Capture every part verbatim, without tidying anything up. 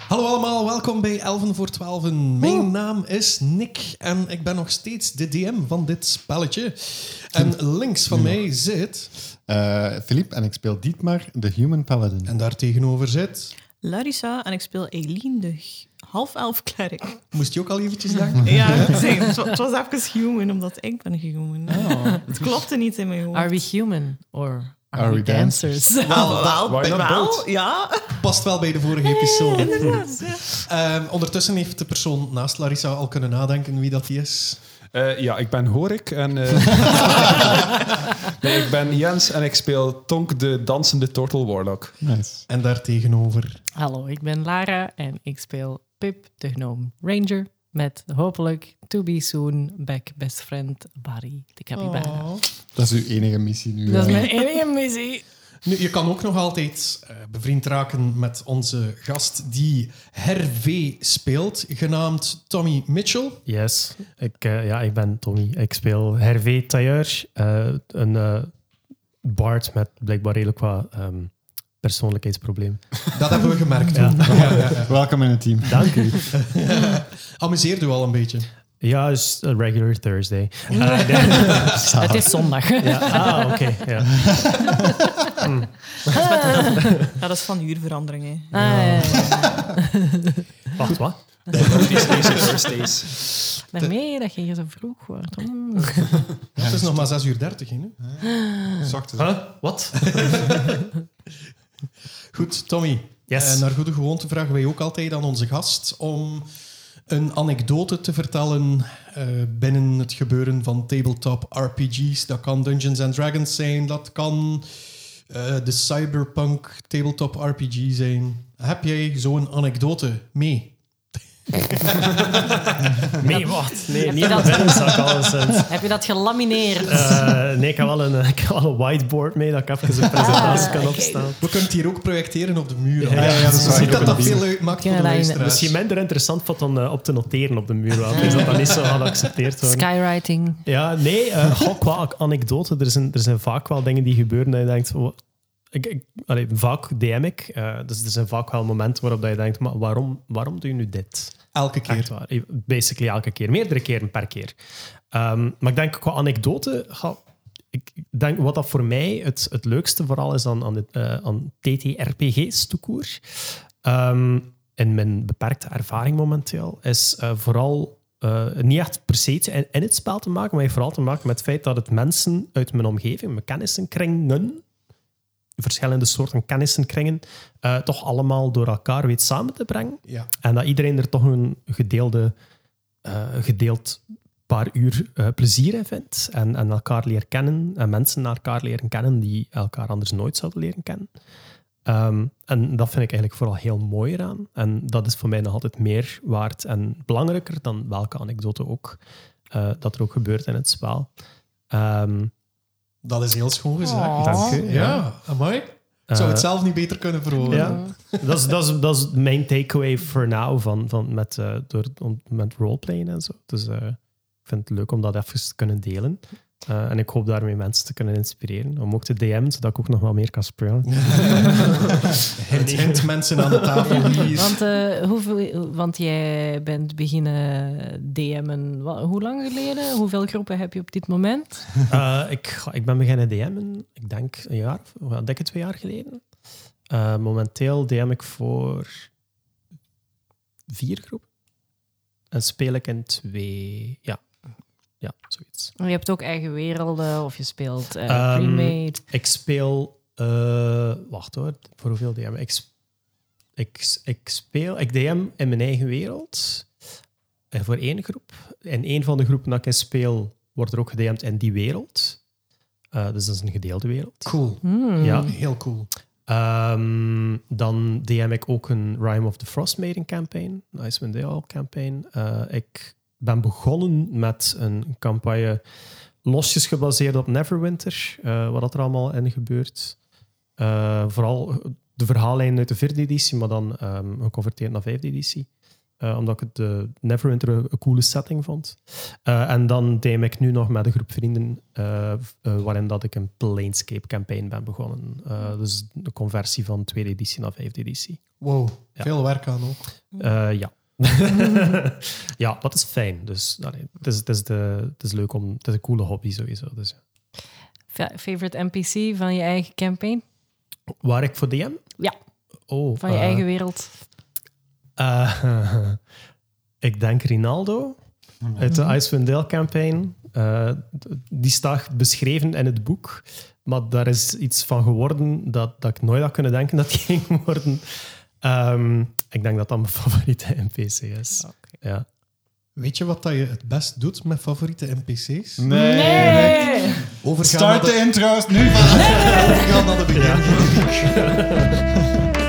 Hallo allemaal, welkom bij elven voor twaalf. Mijn naam is Nick en ik ben nog steeds de D M van dit spelletje. En links van mij zit... Uh, Philippe en ik speel Dietmar, de Human Paladin. En daar tegenover zit... Larissa en ik speel Eileen, de half-elf cleric. Moest je ook al eventjes denken? Ja, het was, het was even human, omdat ik ben human. Oh. Het klopte niet in mijn hoofd. Are we human or are, are we we dancers? dancers? Wel, wel, wel, wel ja. Past wel bij de vorige episode. Inderdaad, ja. Um, ondertussen heeft de persoon naast Larissa al kunnen nadenken wie dat die is. Uh, ja, ik ben Horik en... Uh... nee, ik ben Jens en ik speel Tonk, de dansende Turtle Warlock. Nice. En daar tegenover... Hallo, ik ben Lara en ik speel Pip, de Gnome Ranger, met hopelijk to be soon back best friend Barry, de capybara. Oh. Dat is uw enige missie nu. Dat is ja. mijn enige missie. Nu, je kan ook nog altijd uh, bevriend raken met onze gast die Hervé speelt, genaamd Tommy Mitchell. Yes, ik, uh, ja, ik ben Tommy. Ik speel Hervé Tailleur, uh, een uh, bard met blijkbaar redelijk wat um, persoonlijkheidsprobleem. Dat hebben we gemerkt. Ja. Ja, ja, ja. Welkom in het team. Dank u. Amuseert u al een beetje? Ja, het is een regular Thursday. Uh, Het is zondag. Ja. Ah, oké. Okay, ja. Mm. Ja, dat is van uurverandering. Hè. Ah, ja, ja. Wacht, wat? Thursdays. Daarmee dat je hier zo vroeg wordt. Mm. Ja, het is nog maar zes uur dertig. Hè, nu. Zacht. Huh? Wat? Goed, Tommy. Yes. Uh, naar goede gewoonte vragen wij ook altijd aan onze gast om een anekdote te vertellen uh, binnen het gebeuren van tabletop R P G's. Dat kan Dungeons and Dragons zijn, dat kan uh, de cyberpunk tabletop R P G zijn. Heb jij zo'n anekdote mee? Nee, wat? Nee, Heb niet je in de dat- binnenzak alleszins. Heb je dat gelamineerd? Uh, nee, ik heb, wel een, ik heb wel een whiteboard mee dat ik even een presentatie Ah, kan oké. opstaan. We kunnen het hier ook projecteren op de muur. Ja, ja, ja, dat is waar. Niet dat dat Ook veel uitmaakt voor de Kunnen dat in- luisteraars. Misschien minder interessant vond dan uh, op te noteren op de muur. Wel. Is dat dan niet zo geaccepteerd worden? Skywriting. Ja, nee, uh, goh, qua anekdote. Er zijn, er zijn vaak wel dingen die gebeuren dat je denkt... Oh, ik, ik, allee, vaak D M ik. Uh, dus er zijn vaak wel momenten waarop dat je denkt... Maar waarom, waarom doe je nu dit? Elke keer. Echt waar. Basically elke keer. Meerdere keren per keer. Um, maar ik denk qua anekdote... Ga, ik denk wat dat voor mij het, het leukste vooral is aan, aan, dit, uh, aan T T R P G's toekoer. Um, in mijn beperkte ervaring momenteel is uh, vooral... Uh, niet echt per se in, in het spel te maken, maar vooral te maken met het feit dat het mensen uit mijn omgeving, mijn kennissenkringen, verschillende soorten kennissenkringen, uh, toch allemaal door elkaar weet samen te brengen. Ja. En dat iedereen er toch een gedeelde, uh, gedeeld paar uur uh, plezier in vindt. En, en elkaar leren kennen. En mensen elkaar leren kennen die elkaar anders nooit zouden leren kennen. Um, en dat vind ik eigenlijk vooral heel mooi eraan. En dat is voor mij nog altijd meer waard en belangrijker dan welke anekdote ook. Uh, dat er ook gebeurt in het spel. Um, Dat is heel schoon gezegd. Oh. Dank u. Ja, amai. Ik zou het Uh, zelf niet beter kunnen verwoorden. Ja, dat is, dat, is, dat is mijn takeaway for now van, van met, uh, door, om, met roleplayen en zo. Dus uh, ik vind het leuk om dat even te kunnen delen. Uh, en ik hoop daarmee mensen te kunnen inspireren. Om ook te D M'en, zodat ik ook nog wel meer kan spelen. Hint, hint, mensen aan de tafel hier. Want, uh, hoeveel, want jij bent beginnen D M'en. Wa- Hoe lang geleden? Hoeveel groepen heb je op dit moment? Uh, ik, ik ben beginnen D M'en, ik denk een jaar, of ja, dikke twee jaar geleden. Uh, momenteel D M ik voor vier groepen. En speel ik in twee... Ja, ja zoiets. Je hebt ook eigen werelden of je speelt uh, Um, pre-made. Ik speel... Uh, wacht hoor, voor hoeveel D M? Ik, sp- ik, ik speel... Ik D M in mijn eigen wereld. En voor één groep. In één van de groepen dat ik in speel, wordt er ook gedM'd in die wereld. Uh, dus dat is een gedeelde wereld. Cool. Hmm. Ja. Heel cool. Um, dan D M ik ook een Rime of the Frostmaiden campaign. Icewind Dale campaign. Uh, ik ben begonnen met een campagne losjes gebaseerd op Neverwinter. Uh, wat er allemaal in gebeurt. Uh, vooral de verhaallijn uit de vierde editie, maar dan um, geconverteerd naar vijfde editie. Uh, omdat ik het de Neverwinter een, een coole setting vond. Uh, en dan D M ik nu nog met een groep vrienden uh, uh, waarin dat ik een Planescape campaign ben begonnen. Uh, dus de conversie van tweede editie naar vijfde editie. Wow, Ja. veel werk aan ook. Uh, ja. ja, dat is fijn. Dus allee, het, is, het, is de, het is leuk om... Het is een coole hobby sowieso. Dus, ja. Fa- favorite N P C van je eigen campaign? Waar ik voor D M? Ja. Oh, Van je uh, eigen wereld? Uh, ik denk Rinaldo uit de Icewind Dale campaign. Uh, die staat beschreven in het boek, maar daar is iets van geworden dat, dat ik nooit had kunnen denken dat die ging worden. Um, ik denk dat dat mijn favoriete N P C is. Okay. Ja. Weet je wat dat je het best doet met favoriete N P C's? Nee. Nee! Overgaan Start naar de de, intro's nu. overgaan naar de begin. Ja.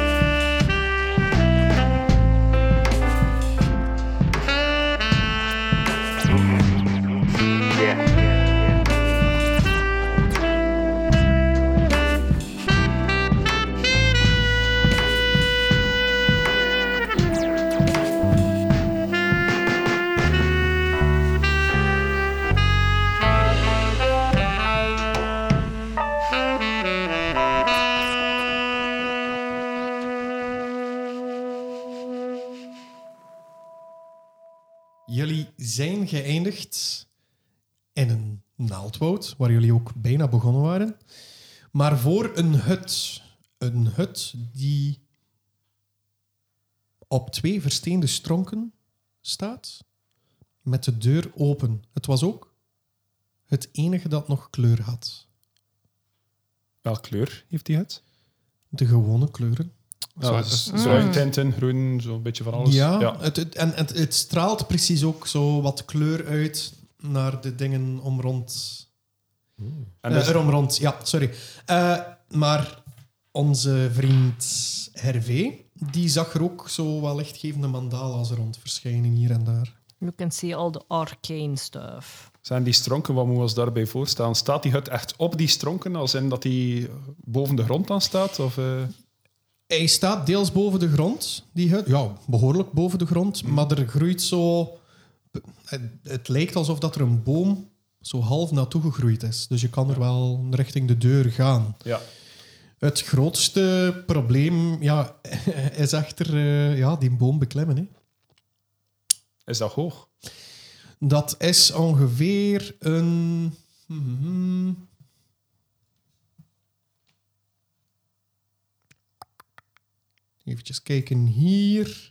Jullie zijn geëindigd in een naaldwoud, waar jullie ook bijna begonnen waren. Maar voor een hut. Een hut die op twee versteende stronken staat, met de deur open. Het was ook het enige dat nog kleur had. Welke kleur heeft die het? De gewone kleuren. Ja, Mm. Bruin tinten, groen, zo'n beetje van alles. Ja, Het, het, en het, het straalt precies ook zo wat kleur uit naar de dingen om rond. En Uh, dus, erom rond, ja, sorry. Uh, maar onze vriend Hervé, die zag er ook zo wel lichtgevende mandala's rond verschijnen hier en daar. You can see all the arcane stuff. zijn die stronken, wat moet ons daarbij voorstellen? Staat die hut echt op die stronken, als in dat die boven de grond dan staat? Of, uh... Hij staat deels boven de grond, die hut. Ja, behoorlijk boven de grond. Mm. Maar er groeit zo... Het, het lijkt alsof dat er een boom zo half naartoe gegroeid is. Dus je kan er wel richting de deur gaan. Ja. Het grootste probleem ja, is echter uh, ja, die boom beklimmen. Hè. Is dat hoog? Dat is ongeveer een... Hmm, even kijken hier.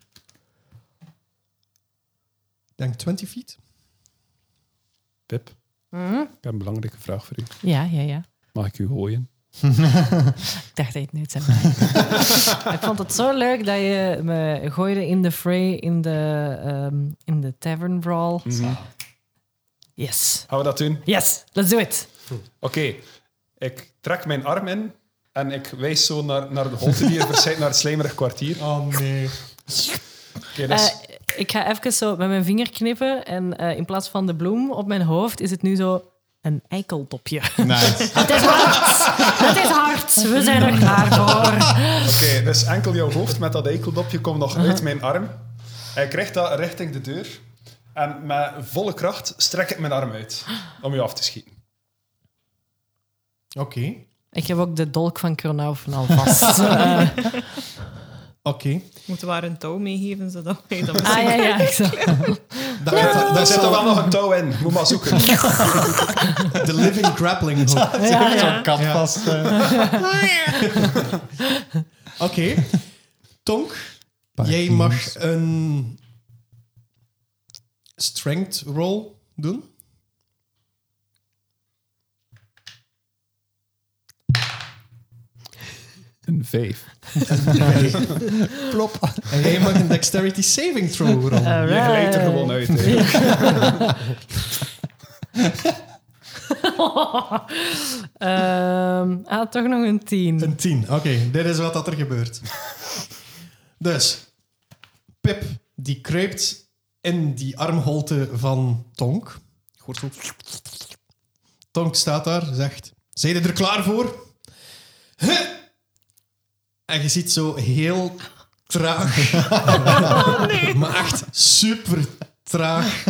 Ik denk twintig feet. Pip, Mm-hmm. ik heb een belangrijke vraag voor u. Ja, ja, ja. Mag ik u gooien? Ik dacht dat je het niet zou maken. Ik vond het zo leuk dat je me gooide in de fray in de, um, in de tavern brawl. Mm-hmm. Yes. Gaan we dat doen? Yes, let's do it. Oké, okay. Ik trek mijn arm in en ik wijs zo naar, naar de holte die er verschijnt, naar het slijmerig kwartier. Oh nee. Okay, dus... Uh, ik ga even zo met mijn vinger knippen en uh, in plaats van de bloem op mijn hoofd is het nu zo een eikeltopje. Nice. Het is hard! Het is hard! We zijn er klaar voor. Oké, okay, dus enkel jouw hoofd met dat eikeltopje komt nog uit mijn arm. Hij krijgt dat richting de deur. En met volle kracht strek ik mijn arm uit om je af te schieten. Oké. Okay. Ik heb ook de dolk van Kronaufen al vast. uh. Oké. Okay. Moeten we haar een touw meegeven, zodat wij dat Ah, ja, ja. Daar ja. ja. zit er wel nog een touw in. Moet maar zoeken. De living grappling hook. Ja, ja, ja. Zo'n kat ja. vast. Uh. Oké. Okay. Tonk, Paar jij teams. mag een strength roll doen. Een vijf. Plop. En jij mag een dexterity saving throw rollen. Right. Je glijdt er gewoon uit. um, ah, toch nog een tien. Een tien, oké. Okay. Dit is wat dat er gebeurt. Dus, Pip, die kruipt in die armholte van Tonk. Hoort zo. Tonk staat daar, zegt... Zijn je er klaar voor? Huh? En je ziet zo heel traag... Oh, nee. Maar echt super traag...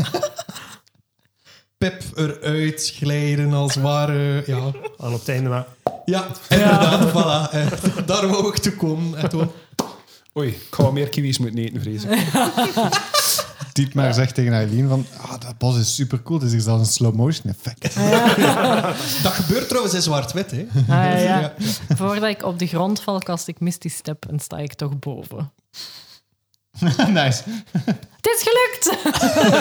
Pip eruit glijden als ware... Ja, aan op het einde maar... Ja, inderdaad, ja. Voilà. Daar wou ik toe komen. En toen... Oei, ik ga wel meer kiwis moeten eten, vrees ik. Dietmar zegt tegen Eileen van... Ah, dat bos is supercool. Het is hier zelfs een slow-motion effect. Dat gebeurt trouwens in zwart-wit, hè. Ah, ja, ja. Ja. Voordat ik op de grond val, kast ik Misty Step en sta ik toch boven. Nice. Het is gelukt!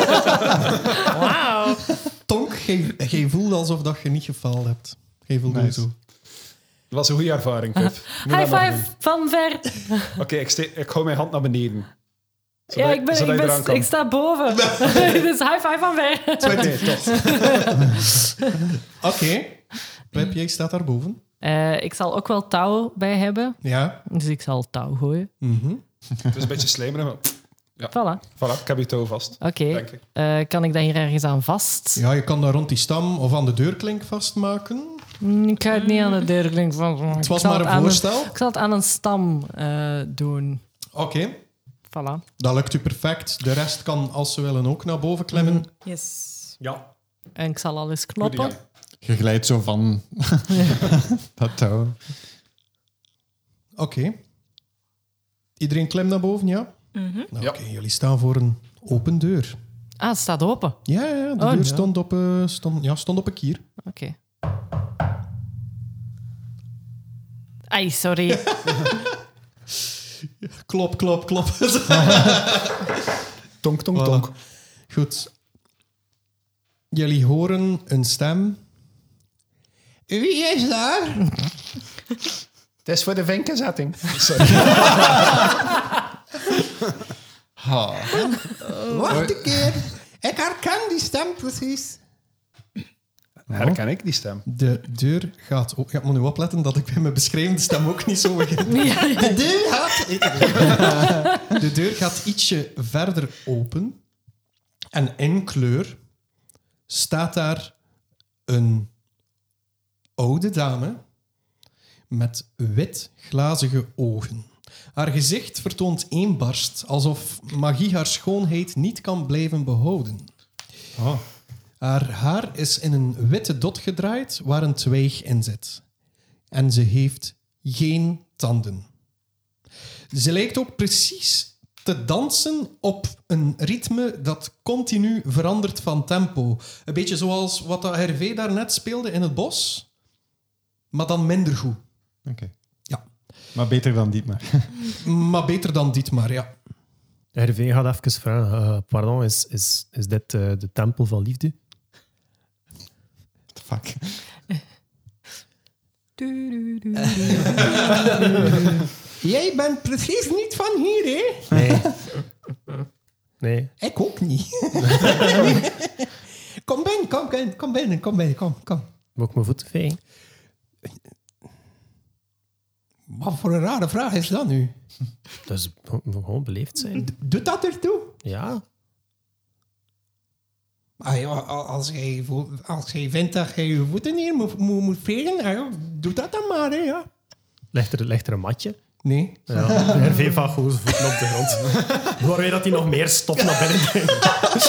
Wauw. Tonk, jij, jij voelt alsof dat je niet gefaald hebt. Jij voelt Nice. zo. Dat was een goede ervaring, Pip. Moet High dat nog five van ver. doen. Oké, ik, ste- ik hou mijn hand naar beneden. Ja, Zodat- ik, ben, zodat ik, je eraan ben, kan. ik sta boven. Dus high five van ver. Nee, tot. Oké. Pep, jij staat daarboven. Eh, ik zal ook wel touw bij hebben. Ja. Dus ik zal touw gooien. Mhm. Het is een beetje slijmerig, maar... Voilà. Voilà, ik heb je touw vast. Oké. Denk ik. Eh, kan ik dat hier ergens aan vast? Ja, je kan dat rond die stam of aan de deurklink vastmaken. Mm, Ik ga het niet aan de deurklink van. Het was maar een voorstel. Ik zal het aan een stam eh, doen. Oké. Voilà. Dat lukt u perfect. De rest kan, als ze willen, ook naar boven klimmen. Yes. Ja. En ik zal al eens Goed knoppen. idee. Je glijdt zo van dat touw. Oké. Iedereen klimt naar boven, ja? Mhm. Nou, Ja. Oké, jullie staan voor een open deur. Ah, het staat open. Ja, ja, ja, de Oh, deur ja. stond, op, eh, stond, ja, stond op een kier. Oké. Ai, sorry. Klop, klop, klop. Tonk, tonk, Voilà. tonk. Goed. Jullie horen een stem. Wie is daar? Het is voor de vinkenzetting. Sorry. Wacht een keer. Ik herken die stem precies. Herken ik die stem? De deur gaat... Oh, ja, ik moet nu opletten dat ik bij mijn beschrijvende stem ook niet zo begin. De deur gaat... De deur gaat ietsje verder open. En in kleur staat daar een oude dame met wit glazige ogen. Haar gezicht vertoont eenbarst, alsof magie haar schoonheid niet kan blijven behouden. Oh. Haar haar is in een witte dot gedraaid waar een twijg in zit. En ze heeft geen tanden. Ze lijkt ook precies te dansen op een ritme dat continu verandert van tempo. Een beetje zoals wat dat Hervé daarnet speelde in het bos, maar dan minder goed. Oké. Ja, Maar beter dan Dietmar. maar beter dan dit maar, ja. R V gaat even vragen. eh, pardon, is, is, is dit eh, de tempel van liefde? Fuck. Jij bent precies niet van hier, hè? Nee. Nee. Ik ook niet. Kom binnen, kom binnen, kom binnen, kom binnen, kom, kom. Moet ik mijn voeten vegen? Wat voor een rare vraag is dat nu? Dus we moeten gewoon beleefd zijn. Doet dat ertoe? Ja. Ah, ja, als, jij, vo- als jij vindt dat jij je voeten hier moet, moet, moet vegen, ah, ja, doe dat dan maar, hè, ja. Ligt er, ligt er een matje? Nee. Ja. R V valt gewoon zijn voeten op de grond. Waar weet dat hij nog meer stof naar binnen brengt.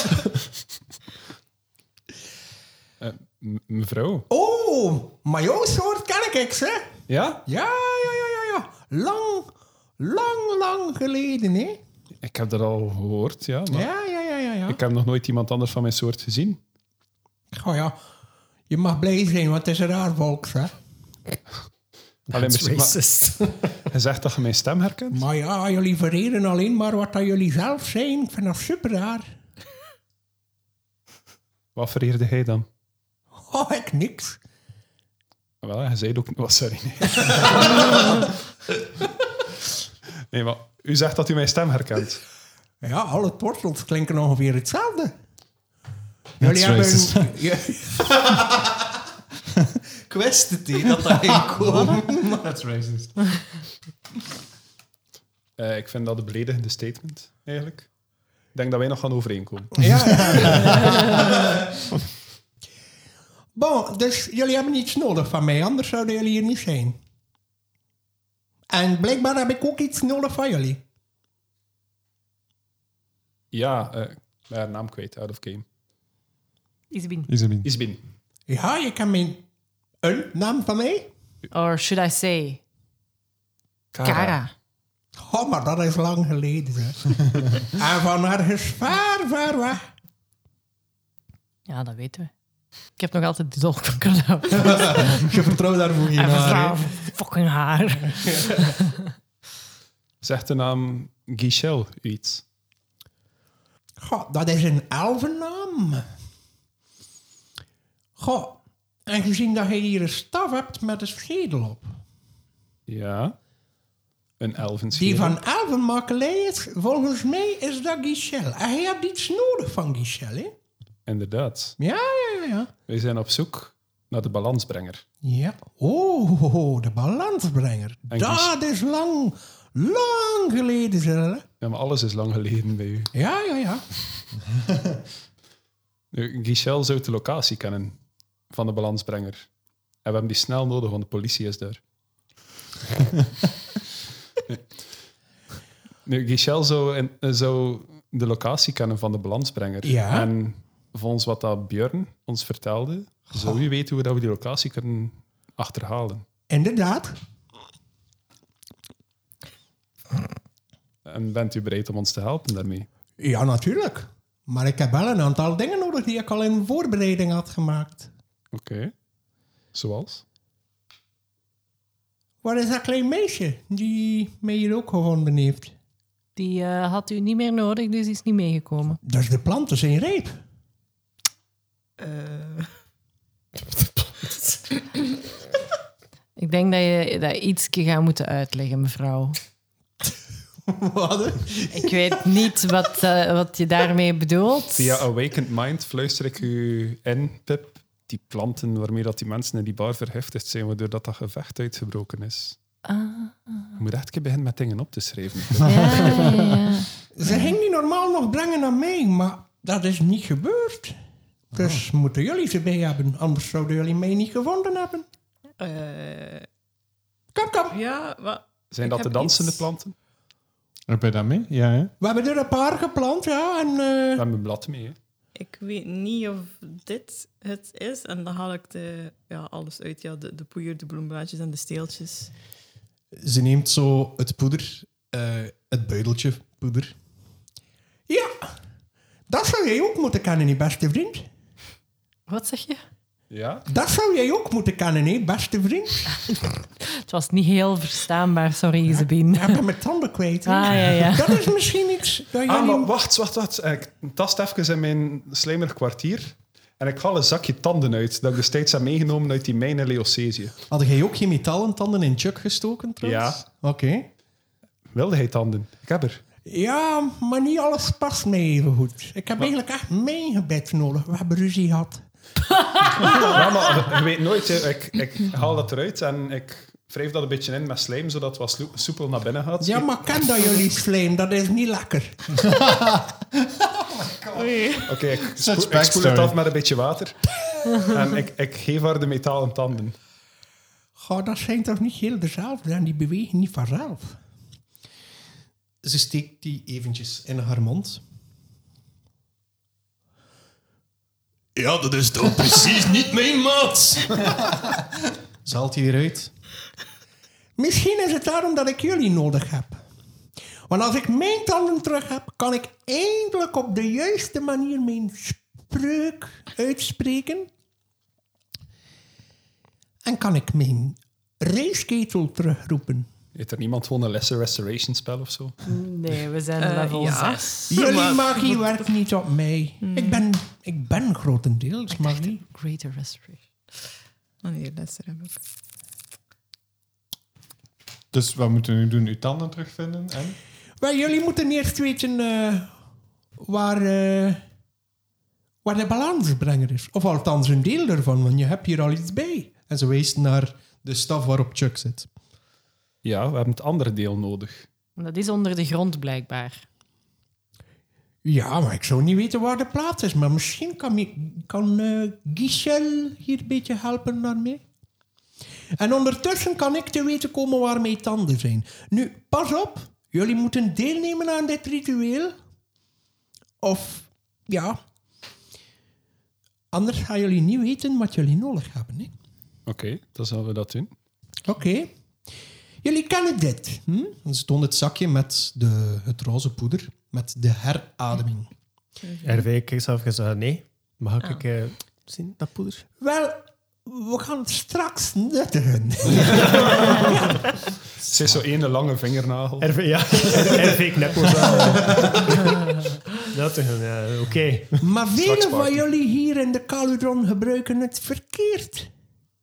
Eh, m- mevrouw? Oh, maar jouw soort ken ik, hè? Ja? Ja, ja, ja, ja, ja. Lang, lang, lang geleden, hè? Ik heb dat al gehoord, ja. Maar Ja, ja, ja, ja, ja. ik heb nog nooit iemand anders van mijn soort gezien. Oh ja, je mag blij zijn, want het is een raar volk, hè? Alleen That's maar- racist. Je zegt dat je mijn stem herkent? Maar ja, jullie vereren alleen maar wat dat jullie zelf zijn. Ik vind dat super raar. Wat vereerde hij dan? Oh, ik niks. Wel, hij zei het ook... Oh, sorry. Nee. nee, maar u zegt dat u mijn stem herkent. Ja, alle tortels klinken ongeveer hetzelfde. That's racist. Ja. Ik wist het niet, dat dat ging komen. That's racist. Eh, ik vind dat een beledigende statement, eigenlijk. Ik denk dat wij nog gaan overeenkomen. Ja, ja. Bon, dus jullie hebben niets nodig van mij, anders zouden jullie hier niet zijn. En blijkbaar heb ik ook iets nodig van jullie. Ja, eh, ik ben haar naam kwijt, out of game. Isbin. Isabin. Isbin. Ja, je kan mijn... Een naam van mij? Or should I say... Kara. Oh, maar dat is lang geleden. Hè. En van ergens ver, ver weg. Ja, dat weten we. Ik heb nog altijd de dolk van Carlo. Je vertrouwt daarvoor geen En haar. mevrouw, hè. fucking haar. Zegt de naam Guichel u iets? Goh, dat is een elfennaam. Goh, en gezien dat je hier een staf hebt met een schedel op. Ja. Een elfenschedel. Die van elfenmakelij is, volgens mij is dat Guichel. En je hebt iets nodig van Guichel, hè? Inderdaad. Ja, ja, ja. Wij zijn op zoek naar de balansbrenger. Ja. Oh, de balansbrenger. En Dat is lang, lang geleden, zeg. Hè? Ja, maar alles is lang geleden bij u. Ja, ja, ja. Nu, Guichel zou de locatie kennen van de balansbrenger. En we hebben die snel nodig, want de politie is daar. Nu, Guichel zou, in- zou de locatie kennen van de balansbrenger. Ja. En volgens wat dat Björn ons vertelde, zou u weten hoe dat we die locatie kunnen achterhalen. Inderdaad. En bent u bereid om ons te helpen daarmee? Ja, natuurlijk. Maar ik heb wel een aantal dingen nodig die ik al in voorbereiding had gemaakt. Oké. Zoals? Waar is dat klein meisje die mij hier ook gevonden heeft? Die eh, had u niet meer nodig, dus die is niet meegekomen. Dus de planten zijn rijp. Eh, Ik denk dat je dat ietsje gaat moeten uitleggen, mevrouw. Wat? hè? Ik weet niet wat, eh, wat je daarmee bedoelt. Via Awakened Mind fluister ik u in, Pip. Die planten waarmee dat die mensen in die bar vergiftigd zijn, waardoor dat, dat gevecht uitgebroken is. Ah, Je moet echt een keer beginnen met dingen op te schrijven. ja, ja, ja. Ze ging die normaal nog brengen naar mij, maar dat is niet gebeurd. Dus moeten jullie ze bij hebben, anders zouden jullie mij niet gevonden hebben. eh, Kom, kom. ja, wat? Zijn Ik dat de heb dansende iets. planten? Heb je dat mee? Ja, hè? We hebben er een paar geplant, ja. En, We eh, hebben een blad mee. Hè. Ik weet niet of dit het is. En dan haal ik de, ja, alles uit. Ja, de, de poeier, de bloemblaadjes en de steeltjes. Ze neemt zo het poeder, eh, het buideltje poeder. Ja, dat zou jij ook moeten kennen, hè, beste vriend. Wat zeg je? Ja? Dat zou jij ook moeten kennen, hè, beste vriend. Het was niet heel verstaanbaar, sorry, Sabine. Ik ben mijn tanden kwijt. hè. Ah, ja, ja. Dat is misschien iets dat jullie... Ah, maar wacht, wacht, wacht. Ik tast even in mijn slijmerig kwartier en ik haal een zakje tanden uit dat ik destijds heb meegenomen uit die mijn in Leocesië. Had jij ook geen metalen tanden in Chuck gestoken, trouwens? Ja. Oké. Wilde hij tanden? Ik heb er. Ja, maar niet alles past mij even goed. Ik heb eigenlijk echt mijn gebed nodig. We hebben ruzie gehad. Ja, maar je weet nooit. Hè. Ik, ik haal dat eruit en ik wrijf dat een beetje in met slijm, zodat het wat sloe- soepel naar binnen gaat. Ja, maar ken dat jullie slijm? Dat is niet lekker. Oei. Oké, ik, Such spoel, ik spoel het backstory. af met een beetje water. En ik, ik geef haar de metalen tanden. Goh, dat zijn toch niet heel dezelfde en die bewegen niet vanzelf. Ze steekt die eventjes in haar mond. Ja, dat is toch precies niet mijn maat. Ze haalt die weer uit. Misschien is het daarom dat ik jullie nodig heb. Want als ik mijn tanden terug heb, kan ik eindelijk op de juiste manier mijn spreuk uitspreken. En kan ik mijn rijstketel terugroepen. Heeft er niemand gewoon een lesser restoration spel of zo? Nee, we zijn Eh, level ja. zes. Jullie Maar- magie werkt niet op mij. Ik, ben, ik ben grotendeels magie. Greater Restoration. Wanneer lessen hebben. Dus wat moeten we nu doen? Uw tanden terugvinden? En? Maar jullie moeten eerst weten eh, waar, eh, waar de balansbrenger is. Of althans een deel ervan, want je hebt hier al iets bij. En ze wijst naar de staf waarop Chuck zit. Ja, we hebben het andere deel nodig. Dat is onder de grond, blijkbaar. Ja, maar ik zou niet weten waar de plaats is. Maar misschien kan, mi- kan eh Guichel hier een beetje helpen daarmee. En ondertussen kan ik te weten komen waar mijn tanden zijn. Nu, pas op. Jullie moeten deelnemen aan dit ritueel. Of, ja... Anders gaan jullie niet weten wat jullie nodig hebben. Hè? Oké, dan zullen we dat doen. Oké. Jullie kennen dit. Hm? En ze toont het zakje met de, het roze poeder. Met de herademing. R V, kijk eens even. Uh, nee. Mag Ah. ik uh, zien, dat poeder? Wel, we gaan het straks nuttigen. Ze is zo één lange vingernagel. R V, ja. R V kneppels. Dat is een, ja, oké. Maar velen Straks van party. jullie hier in de Caludron gebruiken het verkeerd.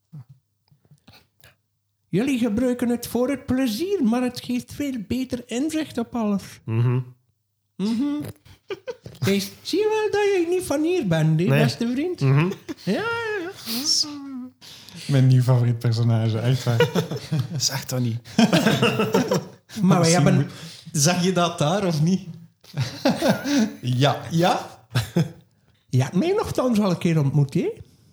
Jullie gebruiken het voor het plezier, maar het geeft veel beter inzicht op alles. Mhm. Mhm. Kees, zie je wel dat je niet van hier bent, hè, Nee. beste vriend? Mhm. Ja, ja, ja. Mijn nieuw favoriet personage, echt waar. Zeg dat niet. Maar wij Misschien hebben... moet- Zeg je dat daar of niet? Ja. Ja? Je hebt mij nogthans al een keer ontmoet, hè?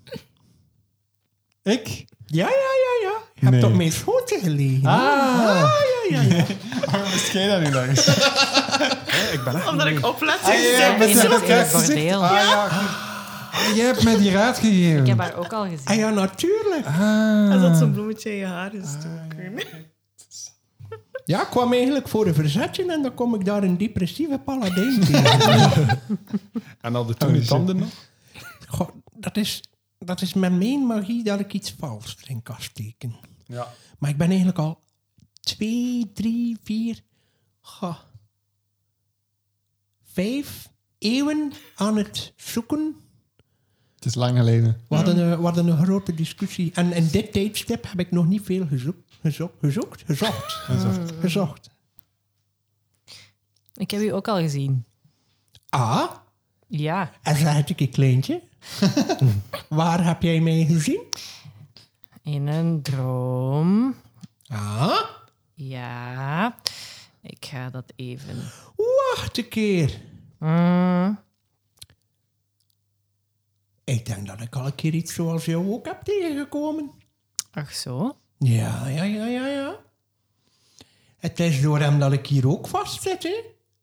Ik? Ja, ja, ja, ja. Je hebt Nee. op mijn schoten gelegen. hè? Ah. ja, ja, ja. Waarom wist jij dat niet langs? Ik ben echt Omdat ik oplet. Ah, ja, ik ja, zeg met niet dat zo. in het gezicht. bordeel. Ah, ja, goed. Ah, jij hebt mij die raad gegeven. Ik heb haar ook al gezien. Ah, ja, natuurlijk. Ah. Hij zat zo'n bloemetje in je haar gestoken. Ja, ik kwam eigenlijk voor een verzetje en dan kom ik daar een depressieve paladijn tegen. En al de toen die tanden nog? Goh, dat is, dat is met mijn magie dat ik iets vals erin kan steken. Ja. Maar ik ben eigenlijk al twee, drie, vier, goh, vijf eeuwen aan het zoeken. Het is lang geleden. We hadden, een, we hadden een grote discussie. En in dit tijdstip heb ik nog niet veel gezocht. Gezocht? Gezocht? Gezocht. Gezocht. Ik heb u ook al gezien. Ah, Ja. en zeg het een kleintje. Waar heb jij mij gezien? In een droom. Ah, Ja. Ik ga dat even... wacht een keer. Mm. Ik denk dat ik al een keer iets zoals jou ook heb tegengekomen. Ach zo. Ja, ja, ja, ja, ja. Het is door hem dat ik hier ook vastzit, hè.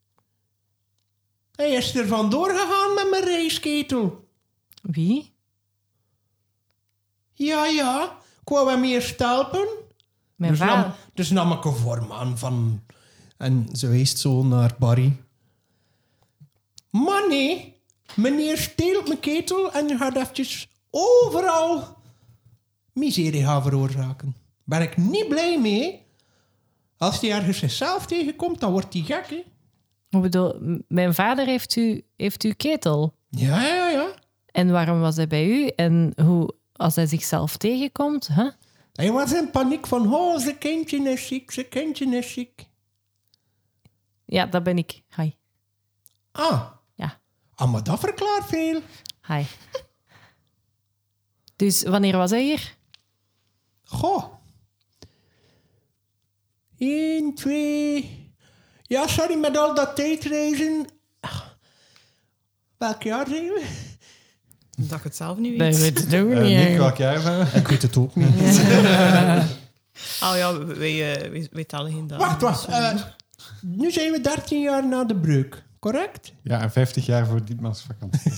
Hij is er vandoor gegaan met mijn reisketel. Wie? Ja, ja. Ik wou hem meer stelpen. Mijn Dus vader. nam, dus nam ik een vorm aan van... En ze wijst zo naar Barry. Maar nee, meneer steelt mijn ketel en je gaat eventjes overal miserie gaan veroorzaken. Ben ik niet blij mee. Als hij ergens zichzelf tegenkomt, dan wordt hij gek, hè. Hoe bedoel, m- mijn vader heeft u, heeft u ketel. Ja, ja, ja. En waarom was hij bij u? En hoe, als hij zichzelf tegenkomt, hè? Hij was in paniek van, oh, zijn kindje is ziek, zijn kindje is ziek. Ja, dat ben ik. Hi. Ah, Ja, ah maar dat verklaart veel. hi. Dus wanneer was hij hier? Goh. Eén, twee... Ja, sorry, met al dat tijdreizen... Ach, welk jaar zijn we? Dat ik het zelf niet Dat weet. weet het ook Uh, niet. Nick, hè. welk jaar zijn we? Ik weet het ook niet. Oh ja, wij, uh, wij, wij tellen geen dagen. Wacht, wacht. eh, nu zijn we dertien jaar na de breuk, correct? Ja, en vijftig jaar voor Dietmars vakantie.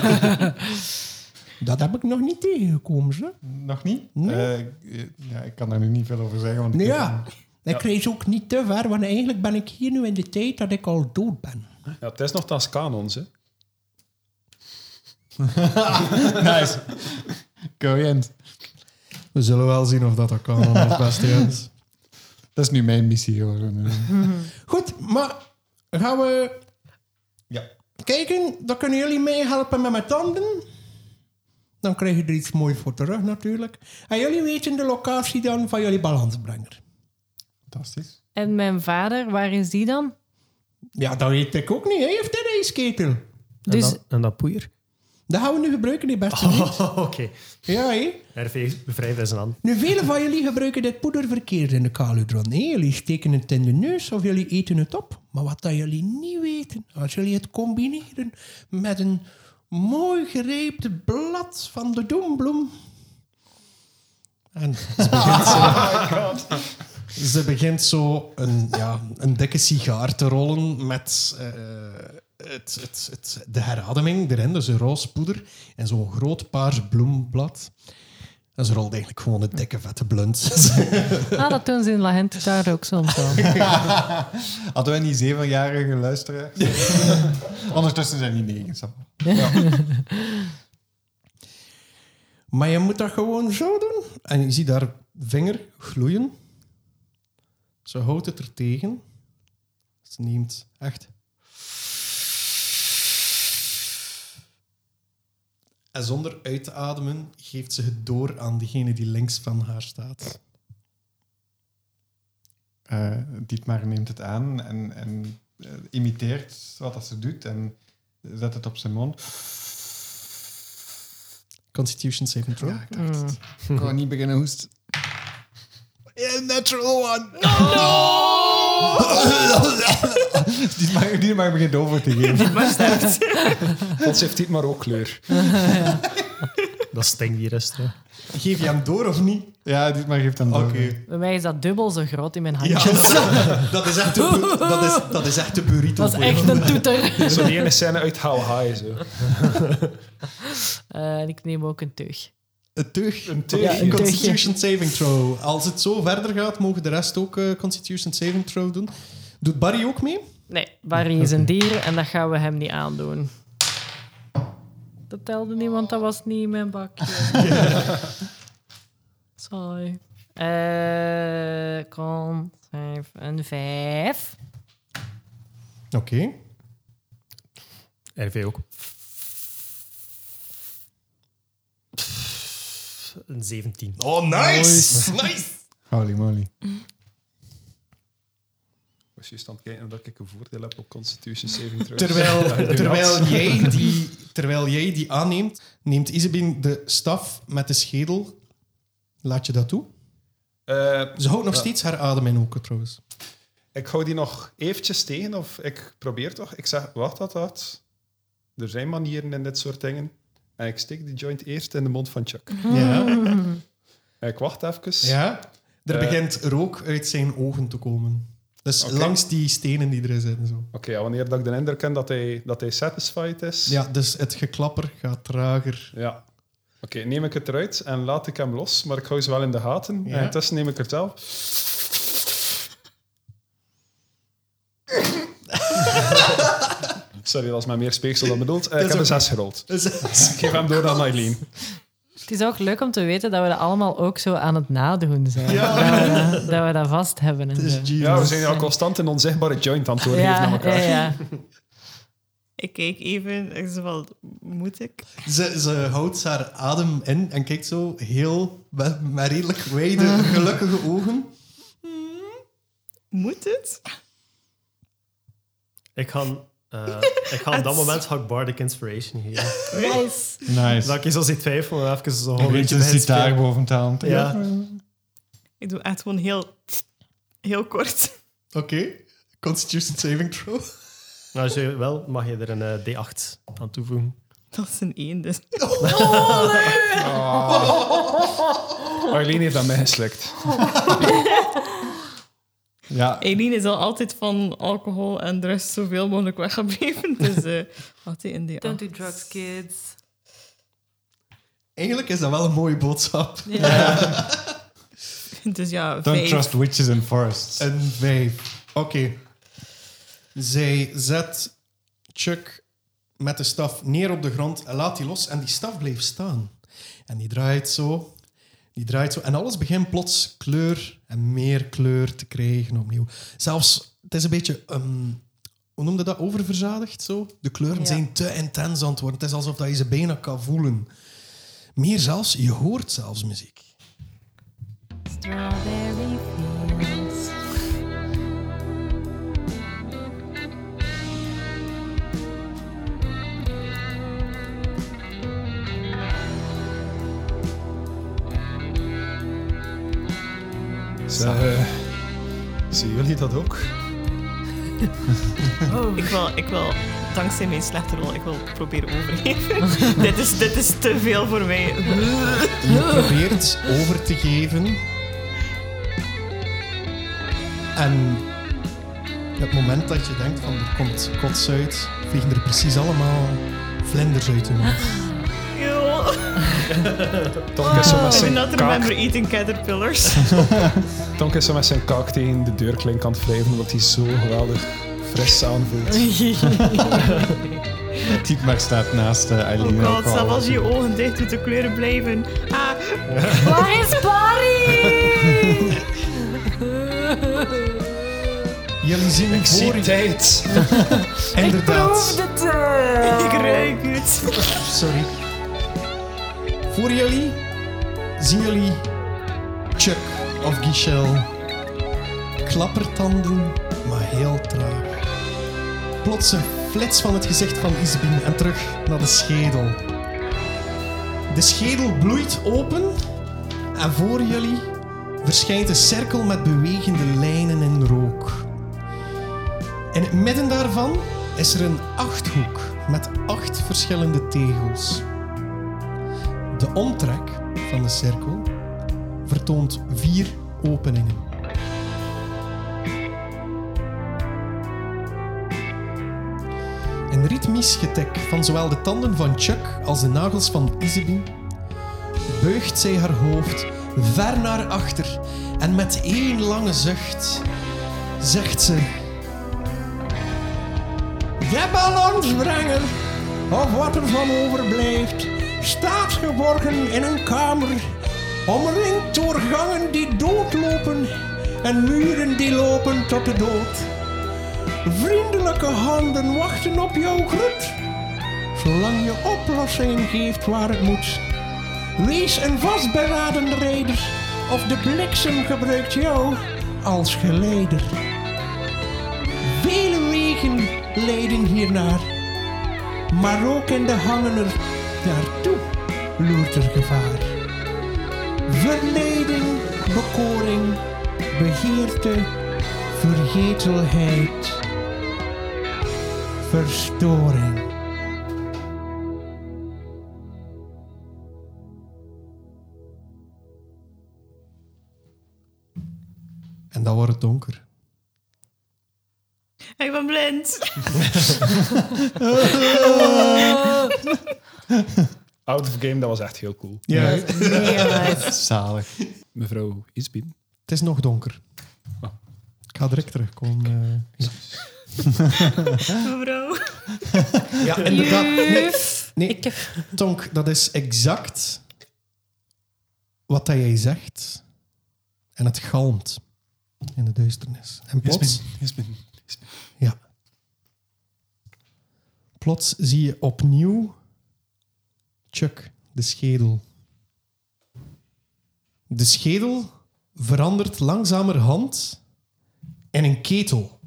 Dat heb ik nog niet tegengekomen, zo. Nog niet? Nee. Eh, ja, ik kan daar nu niet veel over zeggen. Want ik Nee, weet ja. Ik reis ook niet te ver, want eigenlijk ben ik hier nu in de tijd dat ik al dood ben. Ja, het is nogthans kanons, hè. Nice. Coherent. We zullen wel zien of dat, dat kan, als beste is. Dat is nu mijn missie geworden. Goed, maar gaan we Ja. kijken? Dan kunnen jullie meehelpen met mijn tanden. Dan krijg je er iets moois voor terug natuurlijk. En jullie weten de locatie dan van jullie balansbrenger. Fantastisch. En mijn vader, waar is die dan? Ja, dat weet ik ook niet. Hij heeft een ijsketel. En, Dus dat, en dat poeier? Dat gaan we nu gebruiken, die beste vriend. Oh, oké. Ja, hé. R V bevrijdt zijn hand. Nu, velen van jullie gebruiken dit poeder verkeerd in de Caludron. Nee, jullie steken het in de neus of jullie eten het op. Maar wat dat jullie niet weten, als jullie het combineren met een mooi gereept blad van de doembloem. En ze begint zo, ze begint zo een, ja, een dikke sigaar te rollen met eh, het, het, het, de herademing erin, dus een roze poeder en zo'n groot paars bloemblad. En ze rolt eigenlijk gewoon een dikke vette blunt. Ah, dat doen ze in La Gente daar ook soms wel. Hadden wij niet zevenjarige luisteraars? Ondertussen zijn die negen. Sam. Maar je moet dat gewoon zo doen. En je ziet haar vinger gloeien. Ze houdt het er tegen. Ze neemt echt... En zonder uit te ademen geeft ze het door aan degene die links van haar staat. Uh, Dietmar neemt het aan en, en uh, imiteert wat dat ze doet en zet het op zijn mond. Constitution saving throw. Ja, ik dacht het. Ik wou niet beginnen hoesten. Yeah, natural one! Dietmar, Dietmar begint over te geven. Maar sterft. Plots heeft dit maar ook kleur. Dat stingvirus. Hè. Geef je hem door of niet? Ja, Dietmar geeft hem door. Oké. Bij mij is dat dubbel zo groot in mijn Ja, handjes. dat is echt de, bu- dat is, dat is echt de burrito. Dat is voor jou. echt een toeter. Zo die ene scène uit How High. Zo. Uh, en ik neem ook een teug. Een teug. Een teug. Ja, een Constitution saving throw. Als het zo verder gaat, mogen de rest ook uh, Constitution saving throw doen. Doet Barry ook mee? Nee, Barry is een dier en dat gaan we hem niet aandoen. Dat telde niet, want dat was niet mijn bakje. Sorry. Uh, kom, vijf en vijf. Oké. Okay. R V ook. Een zeventien. Oh, nice! Nice! Holy moly. Ik was juist aan het kijken of ik een voordeel heb op Constitution saving throws. Terwijl, Ja, doe terwijl, dat. jij die, terwijl jij die aanneemt, neemt Isabine de staf met de schedel. Laat je dat toe? Uh, Ze houdt nog ja. steeds haar adem in ook, trouwens. Ik hou die nog eventjes tegen, of ik probeer toch. Ik zeg, wacht, wacht, wacht. Er zijn manieren in dit soort dingen. En ik steek die joint eerst in de mond van Chuck. Ja. En ik wacht even. Ja. Er Uh, begint rook uit zijn ogen te komen. Dus Oké. langs die stenen die erin zitten. Zo. Oké, okay, ja, wanneer dat ik de indruk heb dat hij, dat hij satisfied is. Ja, dus het geklapper gaat trager. Ja. Oké, okay, neem ik het eruit en laat ik hem los, maar ik hou ze wel in de gaten. Ja. En intussen neem ik het zelf. Sorry, dat is maar meer speeksel dan bedoeld. Uh, ik is heb een oké. zes gerold. Dus, Ik geef hem door aan Eileen. Het is ook leuk om te weten dat we dat allemaal ook zo aan het nadoen zijn. Ja. Dat, we, dat we dat vast hebben. En het is zo. genius. Ja, we zijn ja constant een onzichtbare joint aan het doorgeven aan Ja, elkaar. ja, ja. Ik kijk even. Ik zeg wel, moet ik? Ze, ze houdt haar adem in en kijkt zo heel met, met redelijk wijde, gelukkige ogen. Moet het? Ik ga, uh, ik ga op dat moment ga ik Bardic Inspiration geven. Nice. Nice. Dat ik zo zit twijfelen en even zo Een een beetje beetje de begin gitaar spelen. boven het aan. Ja. Ik doe echt gewoon heel, heel kort. Oké. Okay. Constitution saving throw. Nou, als je wel, mag je er een uh, D acht aan toevoegen. Dat is een één, dus. Eileen heeft dat mij geslikt. Ja, Eileen is al altijd van alcohol en drugs zoveel mogelijk weggebleven. Dus uh, had hij in die Don't do acht. drugs, kids. Eigenlijk is dat wel een mooie boodschap. Ja. Dus ja, don't vijf. trust witches in forests. Een vijf. Oké. Okay. Zij zet Chuck met de staf neer op de grond en laat die los. En die staf blijft staan. En die draait zo. Die draait zo. En alles begint plots kleur en meer kleur te krijgen opnieuw. Zelfs, het is een beetje... Um, hoe noemde dat? Oververzadigd zo? De kleuren Ja. zijn te intens aan het worden. Het is alsof dat je ze bijna kan voelen. Meer zelfs, je hoort zelfs muziek. Strawberry fields. Zeg, uh, zien jullie dat ook? Ik wil, ik wil, dankzij mijn slechte rol, ik wil proberen overgeven. dit, is, dit is te veel voor mij. Je probeert over te geven. En op het moment dat je denkt van er komt kots uit, vliegen er precies allemaal vlinders uit je mond. Yo. Tonk is zo met I do zijn not kaak, remember eating caterpillars. Tonk is zo met zijn kaak tegen de deurklink aan het wrijven, omdat hij zo geweldig fris aanvoelt. Dietmar staat naast uh, Eileen. Oh ook god, wel. zelfs als je je ogen dicht doet, de kleuren blijven. Ah, Waar is Barry? Jullie zien Ik voor zie tijd. Inderdaad. Het, uh, ik ruik het. Sorry. Voor jullie zien jullie Chuck of Gichel. Klappertanden, maar heel traag. Plots een flits van het gezicht van Isbin en terug naar de schedel. De schedel bloeit open en voor jullie verschijnt een cirkel met bewegende lijnen en rook. In het midden daarvan is er een achthoek met acht verschillende tegels. De omtrek van de cirkel vertoont vier openingen. Een ritmisch getik van zowel de tanden van Chuck als de nagels van Isabel buigt zij haar hoofd ver naar achter en met één lange zucht zegt ze: de balansbrenger, of wat er van overblijft, staat geborgen in een kamer, omringd door gangen die doodlopen en muren die lopen tot de dood. Vriendelijke handen wachten op jouw groet, zolang je oplossingen geeft waar het moet. Wees een vastberaden rijder, of de bliksem gebruikt jou als geleider. Vele wegen leiden hiernaar, maar ook in de hangen er daartoe loert er gevaar. Verleiding, bekoring, begeerte, vergetelheid, verstoring. En dan wordt het donker. Ik ben blind. Out of game, dat was echt heel cool. Ja, Mega nice. Zalig. Mevrouw Isbin. het is nog donker. Oh. Ik ga direct terugkomen. eh. Mevrouw. Ja, inderdaad. Nee, nee, Ik heb... Tonk, dat is exact wat dat jij zegt. En het galmt in de duisternis. En plots... Isbin. Ja. Plots zie je opnieuw Chuck, de schedel. De schedel verandert langzamerhand in een ketel,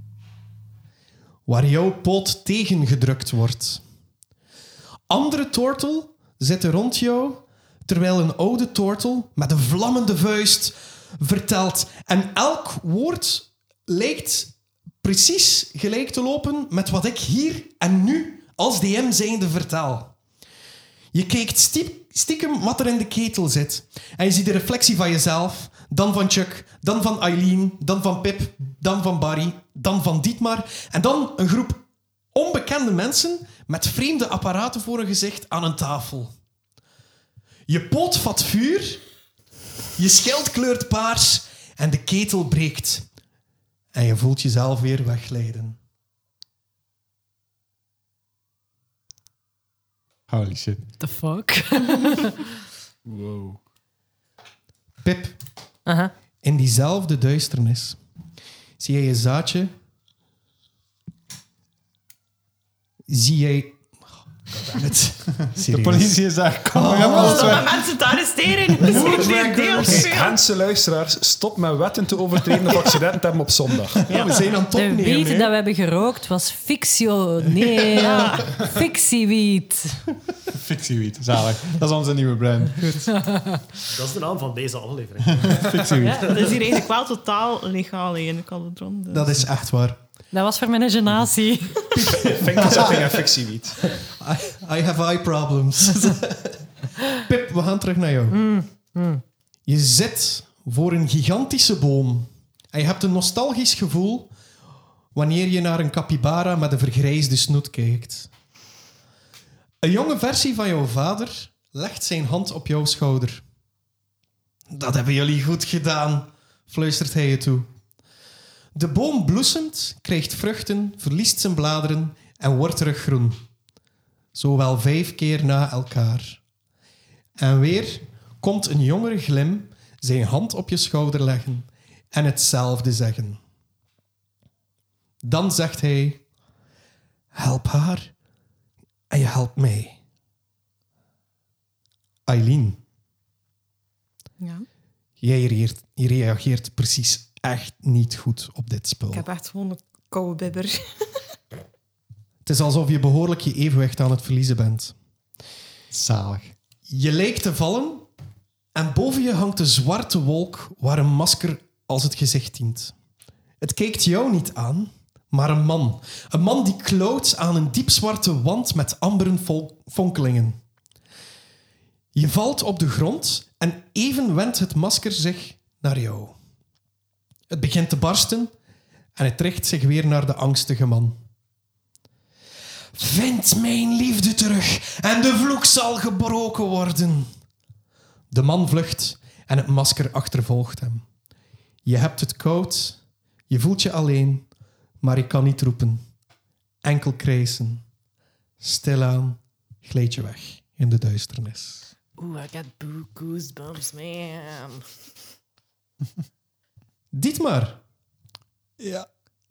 waar jouw poot tegengedrukt wordt. Andere tortel zitten rond jou, terwijl een oude tortel met een vlammende vuist vertelt. En elk woord lijkt precies gelijk te lopen met wat ik hier en nu als D M zijnde vertel. Je kijkt stiep, stiekem wat er in de ketel zit. En je ziet de reflectie van jezelf, dan van Chuck, dan van Eileen, dan van Pip, dan van Barry, dan van Dietmar. En dan een groep onbekende mensen met vreemde apparaten voor hun gezicht aan een tafel. Je poot vat vuur, je schild kleurt paars en de ketel breekt. En je voelt jezelf weer wegglijden. Holy shit. The fuck? Wow. Pip, Aha. in diezelfde duisternis zie jij je zaadje. Zie jij... Oh, het. De politie is daar. Kom, we gaan Oh, alles weg. dat mensen te arresteren. Dat is niet meer deels. Mensen, luisteraars, stop met wetten te overtreden of accidenten te hebben op zondag. Ja, we zijn aan het De opnemen. wiet hè. dat we hebben gerookt was fictioneel. Fictiewiet. Fictiewiet. Zalig. Dat is onze nieuwe brand. Dat is de naam van deze aflevering. Fictiewiet. Dat is hier eigenlijk wel totaal legaal in de Calodron. Dus. Dat is echt waar. Dat was voor mijn genatie. Vinkerzetting en fictiewiet. I, I have eye problems. Pip, we gaan terug naar jou. Mm, mm. Je zit voor een gigantische boom. En je hebt een nostalgisch gevoel wanneer je naar een capybara met een vergrijsde snoet kijkt. Een jonge versie van jouw vader legt zijn hand op jouw schouder. Dat hebben jullie goed gedaan, fluistert hij je toe. De boom bloesemt, krijgt vruchten, verliest zijn bladeren en wordt terug groen. Zowel vijf keer na elkaar. En weer komt een jongere glim zijn hand op je schouder leggen en hetzelfde zeggen. Dan zegt hij: help haar en je helpt mij. Eileen, Ja. jij reageert, je reageert precies echt niet goed op dit spel. Ik heb echt gewoon een koude bibber. Het is alsof je behoorlijk je evenwicht aan het verliezen bent. Zalig. Je lijkt te vallen en boven je hangt een zwarte wolk waar een masker als het gezicht dient. Het kijkt jou niet aan, maar een man. Een man die klauwt aan een diepzwarte wand met amberen vol- fonkelingen. Je valt op de grond en even wendt het masker zich naar jou. Het begint te barsten en het richt zich weer naar de angstige man. Vind mijn liefde terug en de vloek zal gebroken worden. De man vlucht en het masker achtervolgt hem. Je hebt het koud, je voelt je alleen, maar je kan niet roepen. Enkel krijsen. Stilaan glijdt je weg in de duisternis. Oeh, I got boo goosebumps, man. Dietmar. Ja.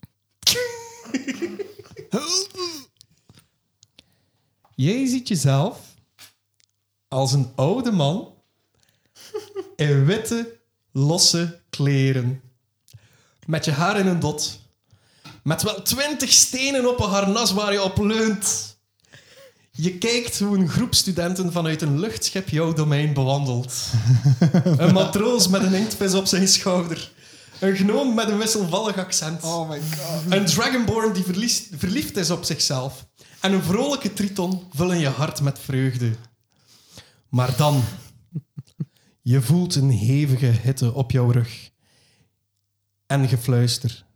Jij ziet jezelf als een oude man in witte, losse kleren. Met je haar in een dot. Met wel twintig stenen op een harnas waar je op leunt. Je kijkt hoe een groep studenten vanuit een luchtschip jouw domein bewandelt. Een matroos met een inktvis op zijn schouder. Een gnoom met een wisselvallig accent. Oh my god. Een dragonborn die verlies- verliefd is op zichzelf. En een vrolijke triton vullen je hart met vreugde. Maar dan... Je voelt een hevige hitte op jouw rug. En gefluister.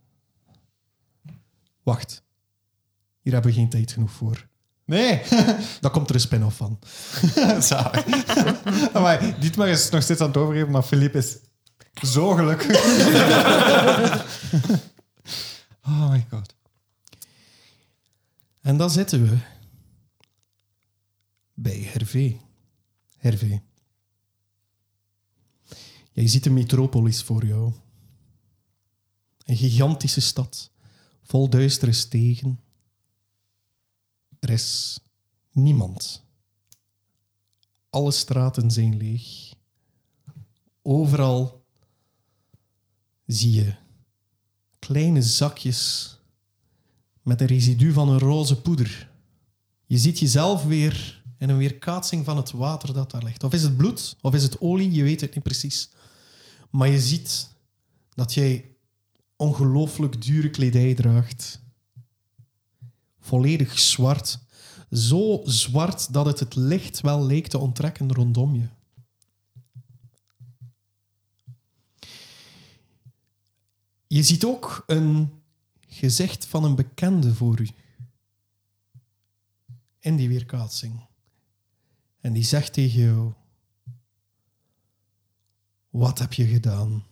Wacht. Hier hebben we geen tijd genoeg voor. Nee. Daar komt er een spin-off van. Zalig. Maar Dietmar is nog steeds aan het overgeven, maar Philippe is zo gelukkig. Oh my god. En dan zitten we bij Hervé. Hervé. Jij ziet een metropolis voor jou. Een gigantische stad, vol duistere stegen. Er is niemand. Alle straten zijn leeg. Overal zie je kleine zakjes met een residu van een roze poeder. Je ziet jezelf weer in een weerkaatsing van het water dat daar ligt. Of is het bloed, of is het olie, je weet het niet precies. Maar je ziet dat jij ongelooflijk dure kledij draagt. Volledig zwart. Zo zwart dat het het licht wel leek te onttrekken rondom je. Je ziet ook een gezicht van een bekende voor u. In die weerkaatsing. En die zegt tegen jou: wat heb je gedaan?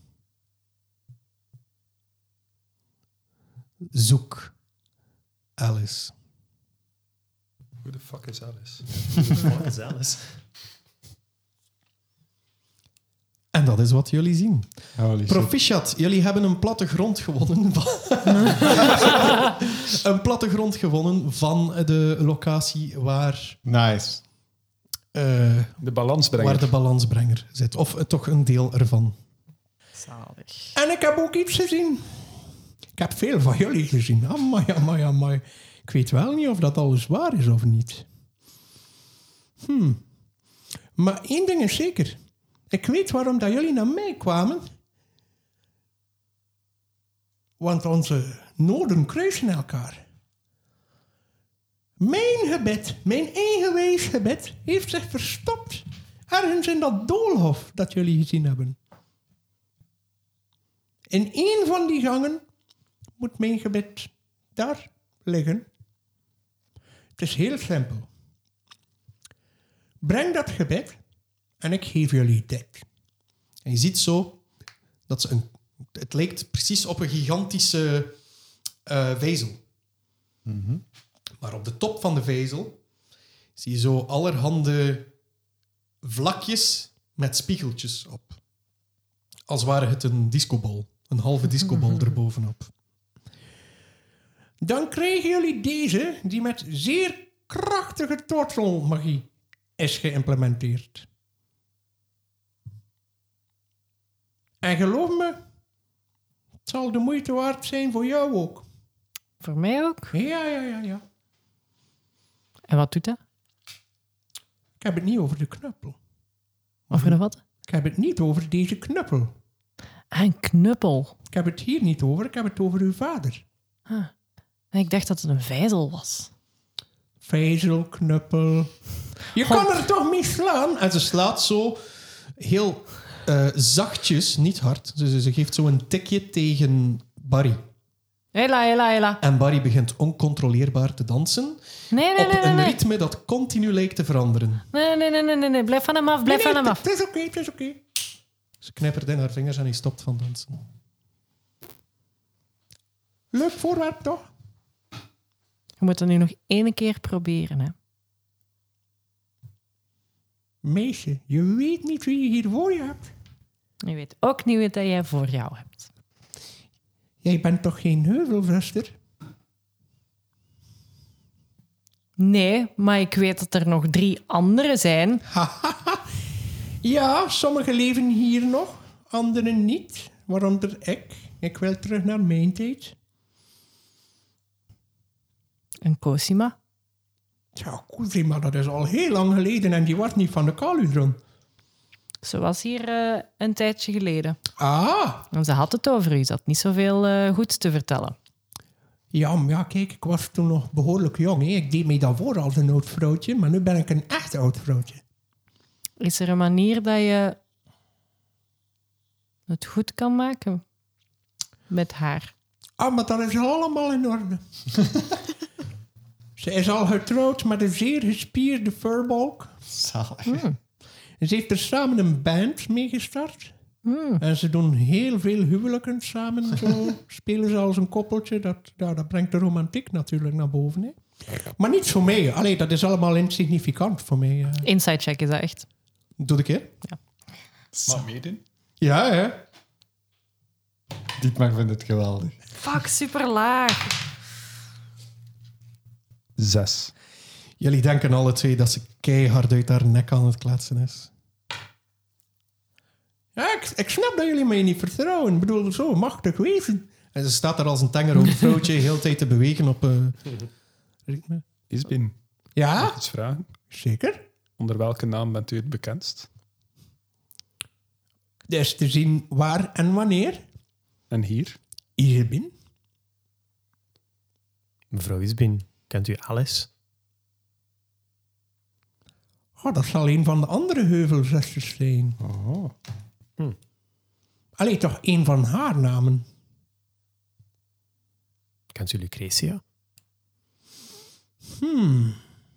Zoek Alice. Who the fuck is Alice? Fuck is Alice. En dat is wat jullie zien. Holy shit. Proficiat, jullie hebben een plattegrond gewonnen. Van een plattegrond gewonnen van de locatie waar, Nice. eh, De balansbrenger. waar de balansbrenger zit. Of eh, toch een deel ervan. Zalig. En ik heb ook iets gezien. Ik heb veel van jullie gezien. Amai, amai, amai. Ik weet wel niet of dat alles waar is of niet. Hm. Maar één ding is zeker. Ik weet waarom dat jullie naar mij kwamen. Want onze noden kruisen elkaar. Mijn gebed, mijn eigenwijs gebed, heeft zich verstopt ergens in dat doolhof dat jullie gezien hebben. In één van die gangen moet mijn gebed daar liggen. Het is heel simpel. Breng dat gebed en ik geef jullie dit. En je ziet zo dat ze een... Het lijkt precies op een gigantische uh, vezel. Mm-hmm. Maar op de top van de vezel zie je zo allerhande vlakjes met spiegeltjes op. Als ware het een discobal. Een halve discobal erbovenop. Dan krijgen jullie deze, die met zeer krachtige tortelmagie is geïmplementeerd. En geloof me, het zal de moeite waard zijn voor jou ook. Voor mij ook? Ja, ja, ja, ja. En wat doet dat? Ik heb het niet over de knuppel. Over de wat? Ik heb het niet over deze knuppel. Ah, een knuppel. Ik heb het hier niet over, ik heb het over uw vader. Ah. Ik dacht dat het een vijzel was. Vijzel, knuppel. Je God. kan er toch mee slaan? En ze slaat zo heel uh, zachtjes, niet hard. Ze, ze geeft zo een tikje tegen Barry. Hela, hela, hela. En Barry begint oncontroleerbaar te dansen. Nee, nee, op nee, nee. een nee. ritme dat continu lijkt te veranderen. Nee, nee, nee, nee, nee, nee. Blijf van hem af, blijf Nee, van nee, hem af. Het is oké, het is oké. Ze knippert in haar vingers en hij stopt van dansen. Leuk voorwerp, toch? Je moet het nu nog één keer proberen, hè. Meisje, je weet niet wie je hier voor je hebt. Je weet ook niet wat jij voor jou hebt. Jij bent toch geen heuvelzuster? Nee, maar ik weet dat er nog drie anderen zijn. Ja, sommigen leven hier nog, anderen niet. Waaronder ik. Ik wil terug naar mijn tijd. En Cosima. Ja, Cosima, dat is al heel lang geleden en die was niet van de Kaludron. Ze was hier uh, een tijdje geleden. Ah, En ze had het over u. Ze had niet zoveel uh, goeds te vertellen. ja, maar ja, kijk, ik was toen nog behoorlijk jong. Hè. Ik deed me dan voor als een oud vrouwtje, maar nu ben ik een echt oud vrouwtje. Is er een manier dat je het goed kan maken met haar? Ah, maar dat is allemaal in orde. Ze is al getrouwd met een zeer gespierde furbolk. Zalig. Hmm. Ze heeft er samen een band mee gestart. Hmm. En ze doen heel veel huwelijken samen. Zo spelen ze als een koppeltje. Dat, ja, dat brengt de romantiek natuurlijk naar boven. Hè. Maar niet voor mij. Allee, dat is allemaal insignificant voor mij. Uh. Inside check is dat echt. Doe ik keer? Maar meedoen? Ja, hè. Dietmar vindt het geweldig. Fuck, super laag. Zes. Jullie denken alle twee dat ze keihard uit haar nek aan het kletsen is. Ja, ik, ik snap dat jullie mij niet vertrouwen. Ik bedoel, zo machtig wezen. En ze staat daar als een tengerood vrouwtje heel de tijd te bewegen op uh, ritme. Isbin, Ja, iets vragen. zeker. Onder welke naam bent u het bekendst? Dus te zien waar en wanneer. En hier? Isbin. Mevrouw Isbin, kent u Alice? Oh, dat zal een van de andere heuvelzusters zijn. Oh. Hm. Allee, toch een van haar namen. Kent u Lucretia? Hmm.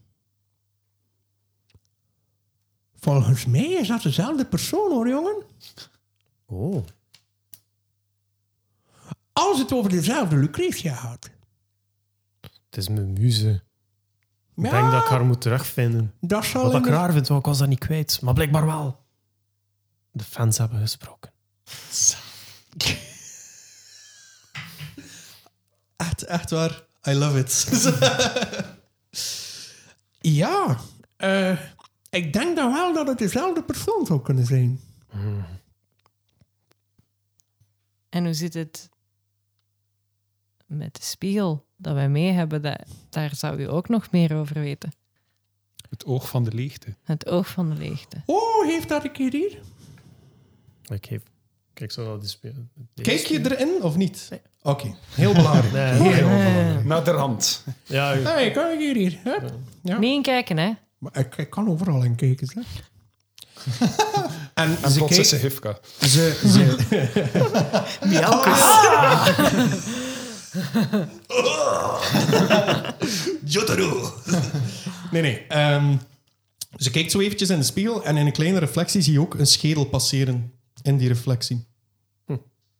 Volgens mij is dat dezelfde persoon, hoor, jongen. Oh, Als het over dezelfde Lucretia gaat. het is mijn muze. Ik Ja, denk dat ik haar moet terugvinden. dat zal Wat ik inderdaad- raar vind, want ik was dat niet kwijt. Maar blijkbaar wel. De fans hebben gesproken. Echt, echt waar. I love it. Ja, eh, ik denk dan wel dat het dezelfde persoon zou kunnen zijn. En hoe zit het met de spiegel dat wij mee hebben? Dat, daar zou u ook nog meer over weten. Het oog van de leegte. Het oog van de leegte. Oh, heeft dat een keer hier? Ik geef... Kijk, zo dat die spelen. Kijk je erin of niet? Oké, heel belangrijk. Nee, heel heel belangrijk. Naderhand. Ja, u- Hey, kan ik hier hier? Hup. Ja. Niet inkijken, hè? Maar ik, ik kan overal in kijken, zeg. en En ze plots is ze kijkt... Hifka. Ze, ze, Jotaro. Nee, nee. ehm, Ze kijkt zo eventjes in de spiegel en in een kleine reflectie zie je ook een schedel passeren in die reflectie. Hm.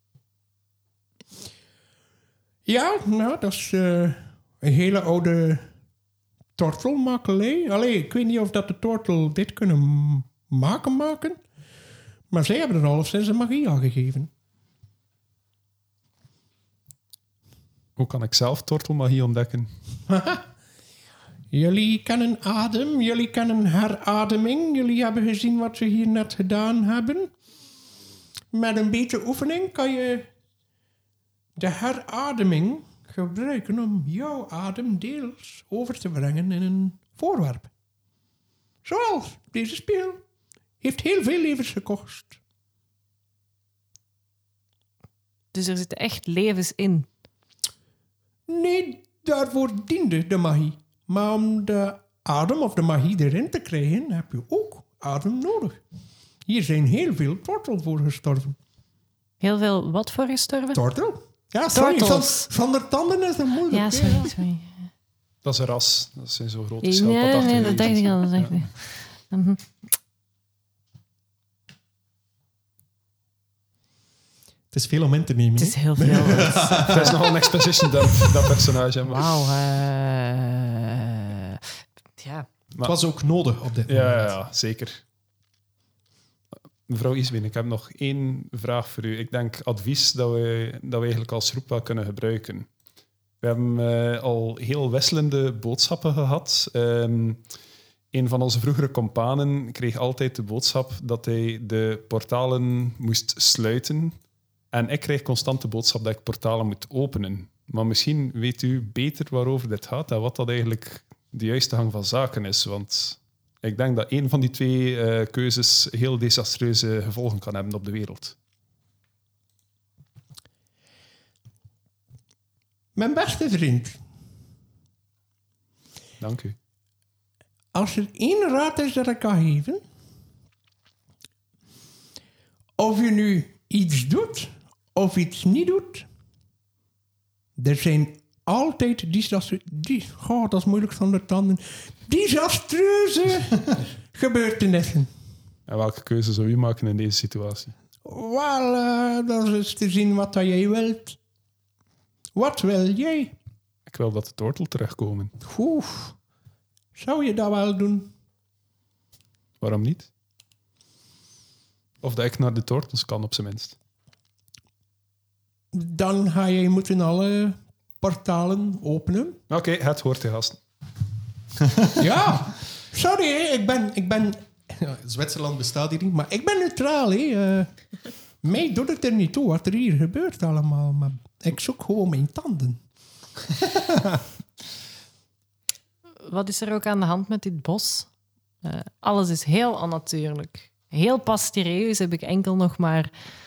Ja, nou, dat is uh, een hele oude tortelmakelij. Allee, ik weet niet of dat de tortel dit kunnen m- maken maken, maar zij hebben er al sinds een magie aan gegeven. Hoe kan ik zelf tortelmagie ontdekken? Jullie kennen adem, jullie kennen herademing. Jullie hebben gezien wat we hier net gedaan hebben. Met een beetje oefening kan je de herademing gebruiken om jouw adem deels over te brengen in een voorwerp. Zoals deze spiegel. Heeft heel veel levens gekost. Dus er zitten echt levens in. Nee, daarvoor diende de magie. Maar om de adem of de magie erin te krijgen, heb je ook adem nodig. Hier zijn heel veel tortel voor gestorven. Heel veel wat voor gestorven? Tortel? Ja, sorry. Tortels. Van, zonder tanden is het moeilijk. Ja, hè? sorry, sorry. Dat is een ras. Dat zijn zo grote Nee, schelpadachtige nee, dat dacht ik al. Dat dacht Ja. ik. Mhm. Het is veel om in te nemen. Het is hè? heel veel. Dat is nogal een exposition, dat, dat personage. Maar, Wauw. eh, ja. Het was ook nodig op dit ja, moment. ja, ja, zeker. Mevrouw Iswin, ik heb nog één vraag voor u. Ik denk advies dat we, dat we eigenlijk als groep wel kunnen gebruiken. We hebben uh, al heel wisselende boodschappen gehad. Um, een van onze vroegere companen kreeg altijd de boodschap dat hij de portalen moest sluiten. En ik kreeg constant de boodschap dat ik portalen moet openen. Maar misschien weet u beter waarover dit gaat en wat dat eigenlijk de juiste gang van zaken is. Want ik denk dat één van die twee uh, keuzes heel desastreuze gevolgen kan hebben op de wereld. Mijn beste vriend, Dank u. als er één raad is dat ik kan geven, of je nu iets doet of iets niet doet, er zijn altijd disastreuze... Die, oh, dat is moeilijk zonder tanden. Disastreuze gebeurtenissen. En welke keuze zou u maken in deze situatie? Wel, uh, dat is te zien wat dat jij wilt. Wat wil jij? Ik wil dat de tortel terugkomen. Oeh, zou je dat wel doen? Waarom niet? Of dat ik naar de tortels kan, op zijn minst. Dan ga je moeten alle portalen openen. Oké, okay, het hoort de gasten. Ja, sorry, hè. ik ben... Ik ben ja, Zwitserland bestaat hier niet, maar ik ben neutraal. Hè. Uh, mij doet het er niet toe wat er hier gebeurt allemaal. Maar ik zoek gewoon mijn tanden. Wat is er ook aan de hand met dit bos? Uh, alles is heel onnatuurlijk. Heel pasteurieus heb ik enkel nog maar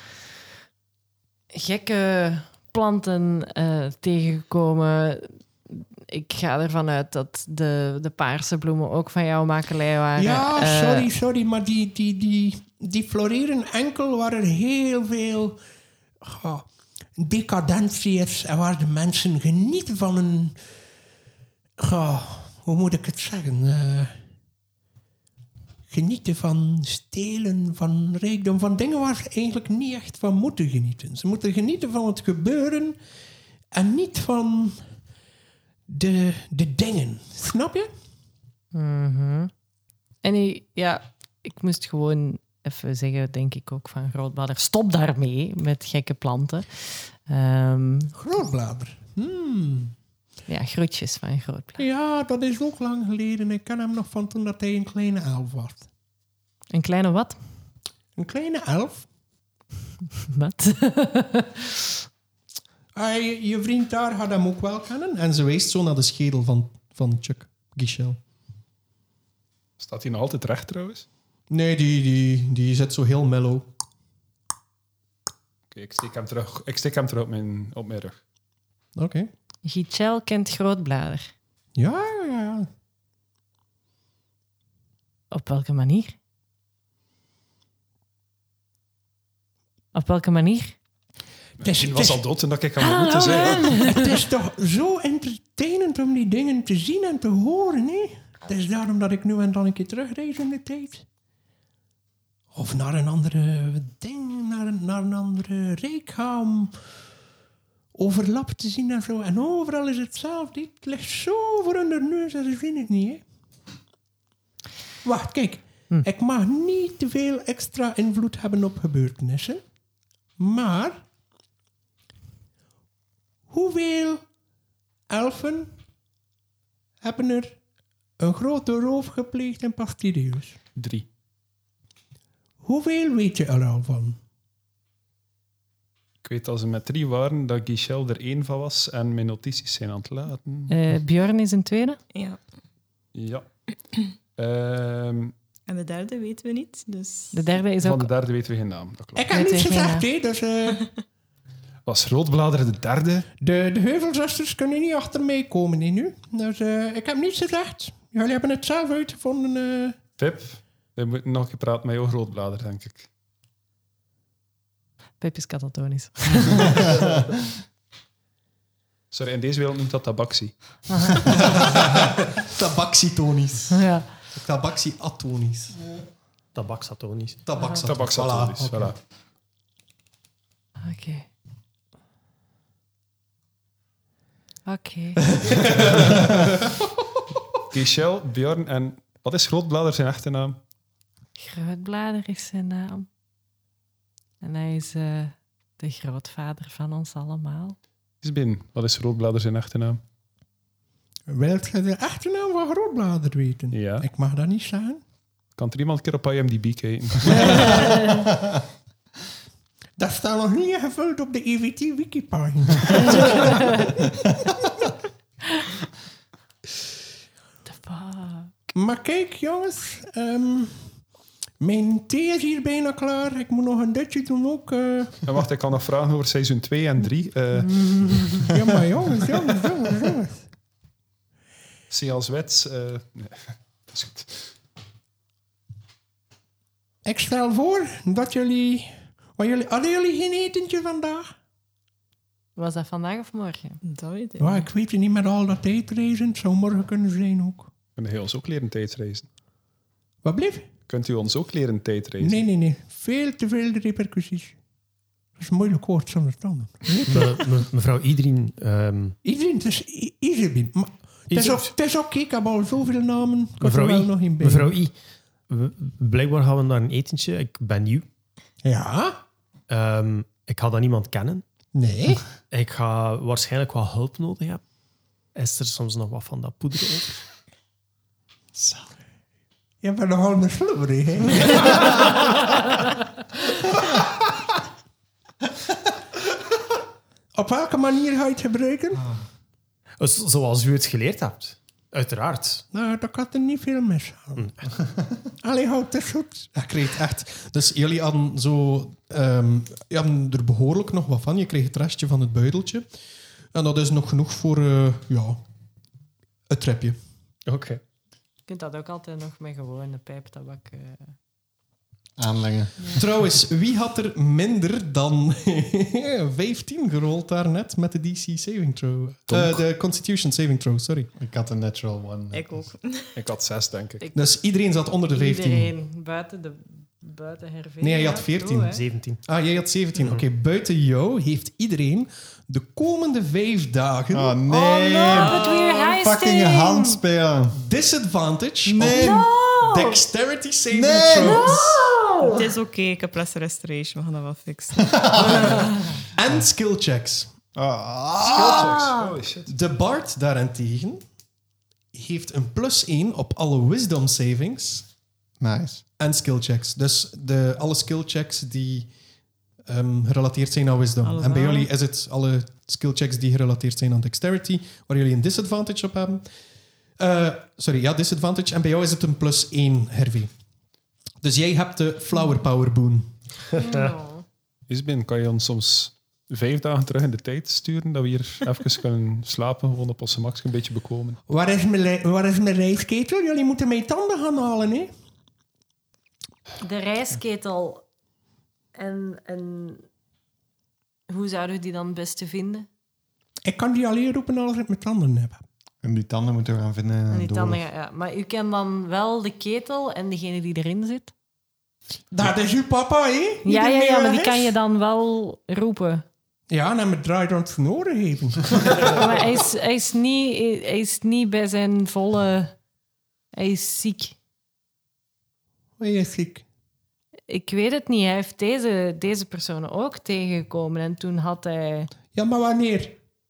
gekke planten uh, tegengekomen. Ik ga ervan uit dat de, de paarse bloemen ook van jouw makelij waren. Ja, Uh, sorry, sorry, maar die, die, die, die floreren enkel waar er heel veel oh, decadentie is en waar de mensen genieten van een... Oh, hoe moet ik het zeggen? Uh, genieten van stelen, van rijkdom, van dingen waar ze eigenlijk niet echt van moeten genieten. Ze moeten genieten van het gebeuren en niet van de, de dingen. Snap je? Mm-hmm. En die, ja, ik moest gewoon even zeggen, denk ik ook van Grootblader, stop daarmee met gekke planten. Um, Grootblader. Hmm. Ja, groetjes van Grootblader. Ja, dat is ook lang geleden. Ik ken hem nog van toen dat hij een kleine elf was. Een kleine wat? Een kleine elf? Wat? Ah, je, je vriend daar gaat hem ook wel kennen. En ze wijst zo naar de schedel van, van Chuck Gichel. Staat hij nog altijd recht trouwens? Nee, die, die, die zit zo heel mellow. Okay, ik steek hem terug, ik steek hem terug op mijn, op mijn rug. Oké. Okay. Gichel kent Grootblader. Ja, ja, ja. Op welke manier? Op welke manier? Misschien was al dood en dat ik hem had moeten zeggen. Het is toch zo entertainend om die dingen te zien en te horen, hè? Het is daarom dat ik nu en dan een keer terugreis in de tijd. Of naar een andere ding, naar een, naar een andere rijk ga om overlap te zien en zo. En overal is hetzelfde. Het ligt zo voor hun neus en ze zien het niet, hè. Wacht, kijk. Hm. Ik mag niet te veel extra invloed hebben op gebeurtenissen. Maar hoeveel elfen hebben er een grote roof gepleegd in Pastideus? Drie. Hoeveel weet je er al van? Ik weet als ze met drie waren, dat Gichel er één van was en mijn notities zijn aan het laten. Uh, Björn is een tweede? Ja. Ja. um, En de derde weten we niet. Dus... De derde is van ook... de derde weten we geen naam. Dat klopt. Ik heb niets gezegd, hè. Dus, uh... Was Roodblader de derde? De, de Heuvelzusters kunnen niet achter mij komen hè, nu. Dus uh, ik heb niets gezegd. Jullie hebben het zelf uitgevonden. Uh... Pip, we moeten nog een keer praten met jouw Roodblader, denk ik. Pip is katatonisch. Sorry, in deze wereld noemt dat tabaxi. Tabaxitonisch. Ja. Tabaxi-atonisch. Tabaksatonisch. Tabaksatonisch. Tabaksatonisch, voilà. Voilà. Oké. Oké. Gichel, Björn en... Wat is Roodblader zijn echte naam? Grootblader is zijn naam. En hij is uh, de grootvader van ons allemaal. Isbin, wat is Roodblader zijn echte naam? Wilt je de echte naam van Grootblader weten? Ja. Ik mag dat niet zeggen. Kan er iemand een keer op I M D B kijken? Dat staat nog niet ingevuld op de E V T-wikipagina. The fuck? Maar kijk, jongens. Um, mijn thee is hier bijna klaar. Ik moet nog een dutje doen ook. Uh... En wacht, ik kan nog vragen over seizoen twee en drie. Uh, ja, maar jongens, jongens, jongens, jongens. Zie als wet. Uh, nee, dat is goed. Ik stel voor dat jullie... Maar jullie... Hadden jullie geen etentje vandaag? Was dat vandaag of morgen? Dat weet ik Ja, niet. ik weet het niet met al dat tijdreizen. Het zou morgen kunnen zijn ook. Kunnen jullie ons ook leren tijdreizen? Wat bleef? Kunt u ons ook leren tijdreizen? Nee, nee, nee. Veel te veel de repercussies. Dat is een moeilijk woord zonder tanden. Me, me, mevrouw Idrien... Um, Iedereen, het is I- Isabin. Maar het is ook- het is oké, ik heb al zoveel namen. Ik had er mevrouw wel I. nog in bij. Mevrouw I. we- Blijkbaar gaan we naar een etentje. Ik ben nieuw. Ja? Um, ik ga dan niemand kennen. Nee? Ik ga waarschijnlijk wat hulp nodig hebben. Is er soms nog wat van dat poeder over? Je bent nogal een slubberig, hè? Op welke manier ga je het gebruiken? Zo- Zoals u het geleerd hebt. Uiteraard. Nou, dat kan er niet veel mis aan. Allee, houd het goed. Ik kreeg echt... Dus jullie hadden zo... Um, je hadden er behoorlijk nog wat van. Je kreeg het restje van het buideltje. En dat is nog genoeg voor... Uh, ja, het trapje. Oké. Okay. Je kunt dat ook altijd nog met gewone pijptabak... Uh... Aanleggen. Ja. Trouwens, wie had er minder dan vijftien gerold daarnet met de D C saving throw? Uh, de Constitution saving throw, sorry. Ik had een natural one. Ik ook. Ik had zes, denk ik. ik dus iedereen zat onder de vijftien. Iedereen buiten de buiten Hervé. Nee, je had veertien. Oh, zeventien. Ah, jij had zeventien. Mm-hmm. Oké, okay, buiten jou heeft iedereen de komende vijf dagen... Oh nee, Oh, no, but we're high fucking sting. handspelen. disadvantage Nee. op No! dexterity saving Nee. throws. Het is oké, ik heb less restoration. We gaan dat wel fixen. En skill checks. Ah. Holy shit. De bard daarentegen heeft een plus één op alle wisdom savings Nice. en skill checks. Dus de, alle skill checks die um, gerelateerd zijn aan wisdom. Allemaal. En bij jullie is het alle skill checks die gerelateerd zijn aan dexterity, waar jullie een disadvantage op hebben. Uh, sorry, ja, disadvantage. En bij jou is het een plus één, Hervé. Dus jij hebt de flower power boon. Oh. Isbin, kan je ons soms vijf dagen terug in de tijd sturen, dat we hier even kunnen slapen, gewoon op onze max een beetje bekomen? Waar is mijn, li- waar is mijn rijstketel? Jullie moeten mijn tanden gaan halen, hè? De rijstketel. En, en hoe zouden we die dan het beste vinden? Ik kan die alleen roepen als ik mijn tanden heb. En die tanden moeten we gaan vinden. En die door. tanden, ja, ja. Maar u kent dan wel de ketel en degene die erin zit? Dat is uw papa, hè? Ja, ja, ja, maar die kan je... je dan wel roepen. Ja, en me draait aan het vernoren geven. Maar hij is, hij, is niet, hij is niet bij zijn volle... Hij is ziek. Hij is ziek. Ik weet het niet. Hij heeft deze, deze persoon ook tegengekomen. En toen had hij... Ja, maar wanneer?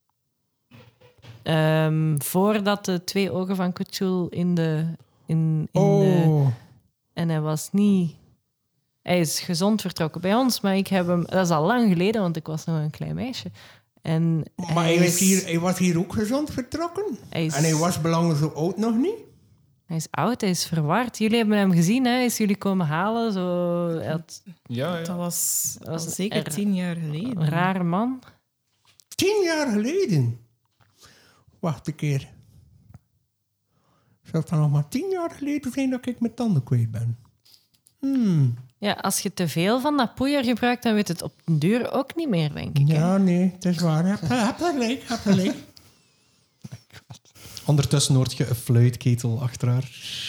ehm, voordat de twee ogen van Kutschul in de... In, in Oh. de en hij was niet... Hij is gezond vertrokken bij ons, maar ik heb hem... Dat is al lang geleden, want ik was nog een klein meisje. En Maar hij, is hier, hij was hier ook gezond vertrokken. Hij is, En hij was belangrijk zo oud nog niet. hij is oud, hij is verward. Jullie hebben hem gezien, hè? Hij is jullie komen halen. Zo, hij had Ja, Dat ja. was, Dat was al een zeker er- tien jaar geleden. een rare man. Tien jaar geleden. Wacht een keer. Zou het dan nog maar tien jaar geleden zijn dat ik mijn tanden kwijt ben? Hmm. Ja, als je te veel van dat poeier gebruikt, dan weet het op den duur ook niet meer, denk ik. hè? Ja, nee, het is waar. Je hebt- je hebt gelijk, je hebt gelijk. Ondertussen hoort je een fluitketel achter haar.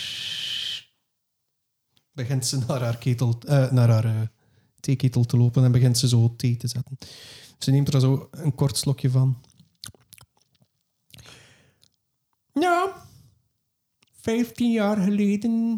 Begint ze naar haar, ketel, eh, naar haar eh, theeketel te lopen en begint ze zo thee te zetten. Ze neemt er zo een kort slokje van. Ja, vijftien jaar geleden.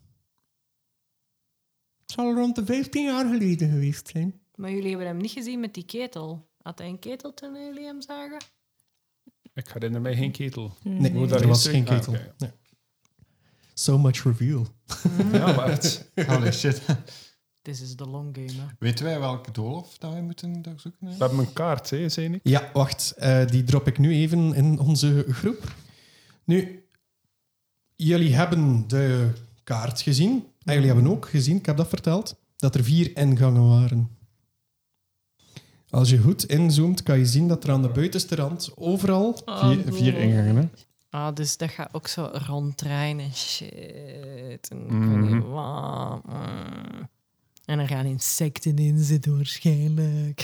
Het zal rond de vijftien jaar geleden geweest zijn. Maar jullie hebben hem niet gezien met die ketel. Had hij een ketel toen jullie hem zagen? Ik herinner mij geen ketel. Nee, Moet er daar was iets geen uit? ketel. Ah, oké. Nee. So much reveal. Ja, maar echt. Holy shit. This is the long game, hè. Weten wij welke doolhof dat wij moeten daar zoeken? We hebben een kaart, hè, zei ik. Ja, wacht. eh, die drop ik nu even in onze groep. Nu, jullie hebben de kaart gezien. En jullie hebben ook gezien, ik heb dat verteld, dat er vier ingangen waren. Als je goed inzoomt, kan je zien dat er aan de buitenste rand overal... Vier, vier ingangen, hè? Ah, dus dat gaat ook zo ronddraaien en shit. En, ik Mhm. weet niet wat. Mm. En er gaan insecten in zitten waarschijnlijk.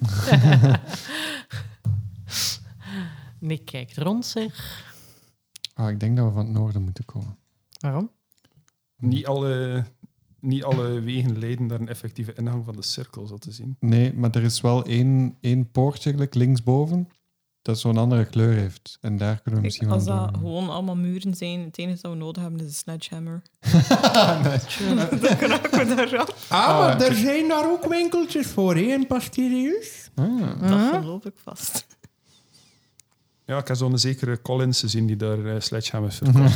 Nick kijkt rond zich. Ah, ik denk dat we van het noorden moeten komen. Waarom? Niet alle, niet alle wegen leiden naar een effectieve ingang van de cirkel, zo te zien. Nee, maar er is wel één, één poortje gelijk, linksboven dat zo'n andere kleur heeft. En daar kunnen we Kijk, misschien als wel dat door. gewoon allemaal muren zijn, het enige dat we nodig hebben is een sledgehammer. Nee. Dan kunnen we daar af. Ah, maar Ah, er zijn daar ook winkeltjes voor, hè, in Pastirius. Ah. Dat geloof ik vast. Ja, ik heb zo'n zekere Collins gezien die daar uh, sledgehammers verkoopt.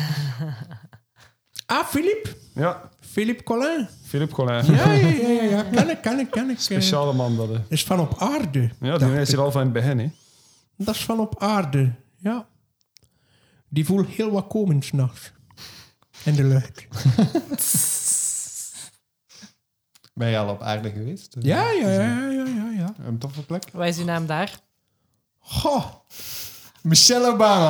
Ah, Philippe. Ja, Philippe Collin. Philippe Collin. Ja, ja, ja, ja, ja. Ken ik, ken ik, ken ik. eh. Speciale man, dat. hè. Is van op aarde. Ja, die dacht is ik. hier al van het begin, hè. Dat is van op aarde, ja. Die voelt heel wat komen s'nachts. In de lucht. Ben je al op aarde geweest? Ja, ja, ja, ja, ja, ja. Een toffe plek. Waar is uw naam daar? Goh. Michelle Obama.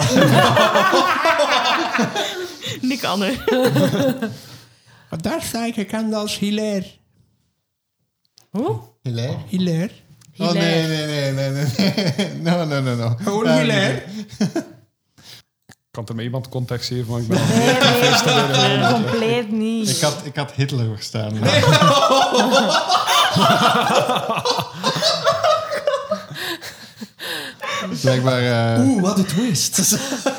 Nick Anne. Maar daar sta ik gekend als Hilaire. Hoe? Hilaire. Hilaire. Oh, nee, nee, nee, nee, nee. No, no, no, no. Gewoon Eh, Hilaire. Kan er met iemand contact geven, maar ik ben al Nee, nee, compleet niet. Ik had, ik had Hitler verstaan. Blijkbaar... eh, Oeh, wat een twist.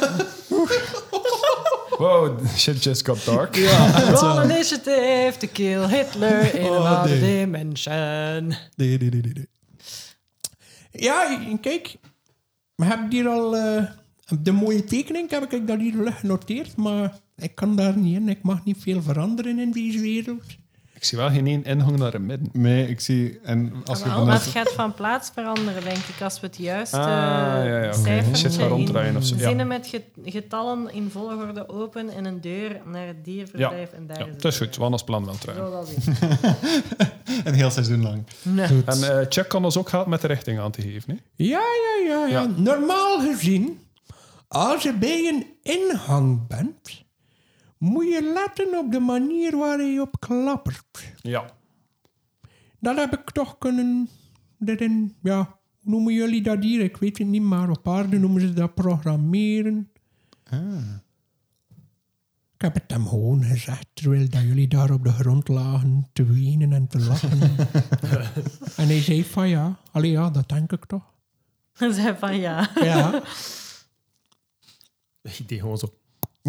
Wow, shit just got dark. Roll initiative to kill Hitler in Oh, another nee. dimension. Nee, nee, nee, nee, nee. Ja, kijk. We hebben hier al... eh, de mooie tekening heb ik dat hier genoteerd, maar ik kan daar niet in. Ik mag niet veel veranderen in deze wereld. Ik zie wel geen één ingang naar het midden. nee, ik zie... En als je Maar vanuit... het gaat van plaats veranderen, denk ik, als we het juiste Ah, ja, ja, oké. cijfertje Shit gaat ronddraaien of zo. in Ja. zinnen met get- getallen in volgorde open en een deur naar het dierverblijf. En daar Ja, is het dat is goed. We gaan ons plan wel Zo trouwen. was het. Een heel seizoen lang. Nee. En eh Chuck kan ons ook helpen met de richting aan te geven. Hè? Ja, ja, ja, ja. Ja. Normaal gezien, als je bij een ingang bent, moet je letten op de manier waar je op klappert. Ja. Dat heb ik toch kunnen erin, ja, hoe noemen jullie dat hier? Ik weet het niet, maar op aarde noemen ze dat programmeren. Ah. Ik heb het hem gewoon gezegd, terwijl dat jullie daar op de grond lagen te wenen en te lachen. En hij zei van ja, allee ja, dat denk ik toch. Hij zei van ja. Ja. Ik deed gewoon zo.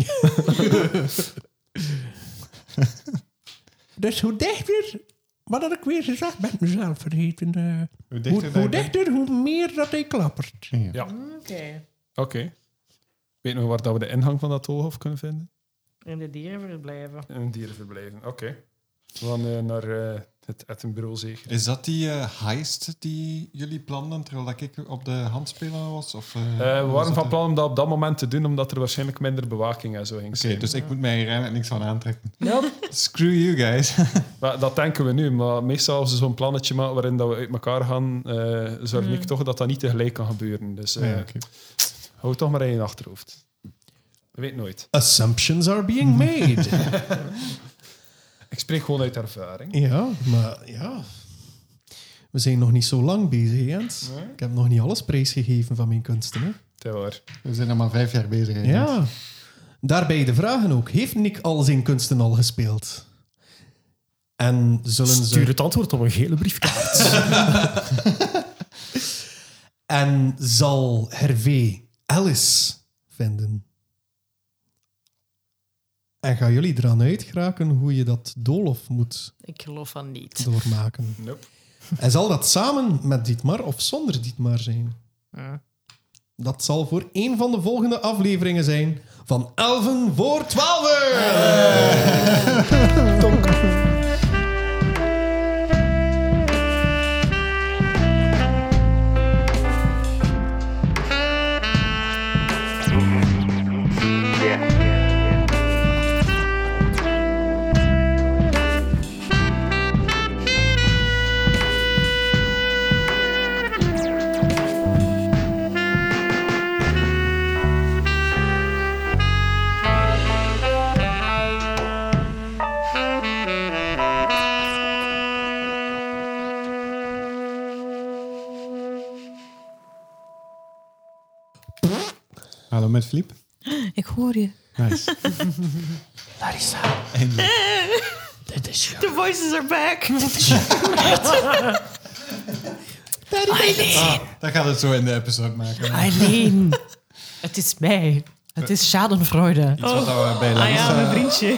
Dus hoe dichter, wat had ik weer gezegd, ben ik mezelf vergeten. Uh, Hoe dichter, hoe, hoe, dichter hoe meer dat hij klappert. Ja. Ja. Oké. Oké. Okay. Weet nog waar dat we de ingang van dat tolhof kunnen vinden? In de dierenverblijven. In een dierenverblijven, oké. Okay. We gaan uh, naar uh, het Edinburgh zeker. Is dat die uh, heist die jullie plannen terwijl ik op de handspelen was? Of, uh, Uh, we waren van plan om dat op dat moment te doen, omdat er waarschijnlijk minder bewaking en zo ging Oké, zijn. dus ik moet mij hier eigenlijk niks van aantrekken. Nope. Screw you guys. Maar dat denken we nu, maar meestal als we zo'n plannetje maken waarin dat we uit elkaar gaan, uh, zorg ik toch dat dat niet tegelijk kan gebeuren. Dus uh, Ja, okay. hou het toch maar in je achterhoofd. Je weet nooit. Assumptions are being made. Ik spreek gewoon uit ervaring. Ja, maar ja... We zijn nog niet zo lang bezig, Jens. Nee? Ik heb nog niet alles prijsgegeven van mijn kunsten. Hè? Dat is waar. We zijn nog maar vijf jaar bezig. Hè, Ja. Daarbij de vragen ook. Heeft Nick al zijn kunsten al gespeeld? En zullen ze... Stuur het antwoord op een gele briefkaart. En zal Hervé Alice vinden? En gaan jullie eraan uitgeraken hoe je dat doolhof moet Ik geloof van niet. doormaken? Nope. En zal dat samen met Dietmar of zonder Dietmar zijn? Hm. Dat zal voor een van de volgende afleveringen zijn van Elven voor Twaalfen! Hallo met Filip. Ik hoor je. Nice. Larissa, Eindelijk. dit is jou. The voices are back. Ah, dat gaat het zo in de episode maken. Eileen, het is mij. Het is schadenfreude. Iets wat we bij Ah Larissa... ja, mijn vriendje.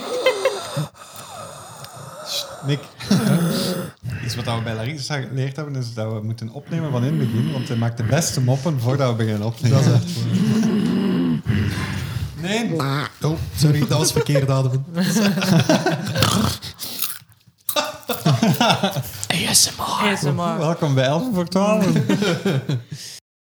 Nick. Iets wat we bij Larissa geleerd hebben, is dat we moeten opnemen van in het begin, want hij maakt de beste moppen voordat we beginnen opnemen. Dat is echt Nee. Oh, sorry, dat was verkeerd ademen. A S M R. A S M R. Welkom bij elf voor twaalf.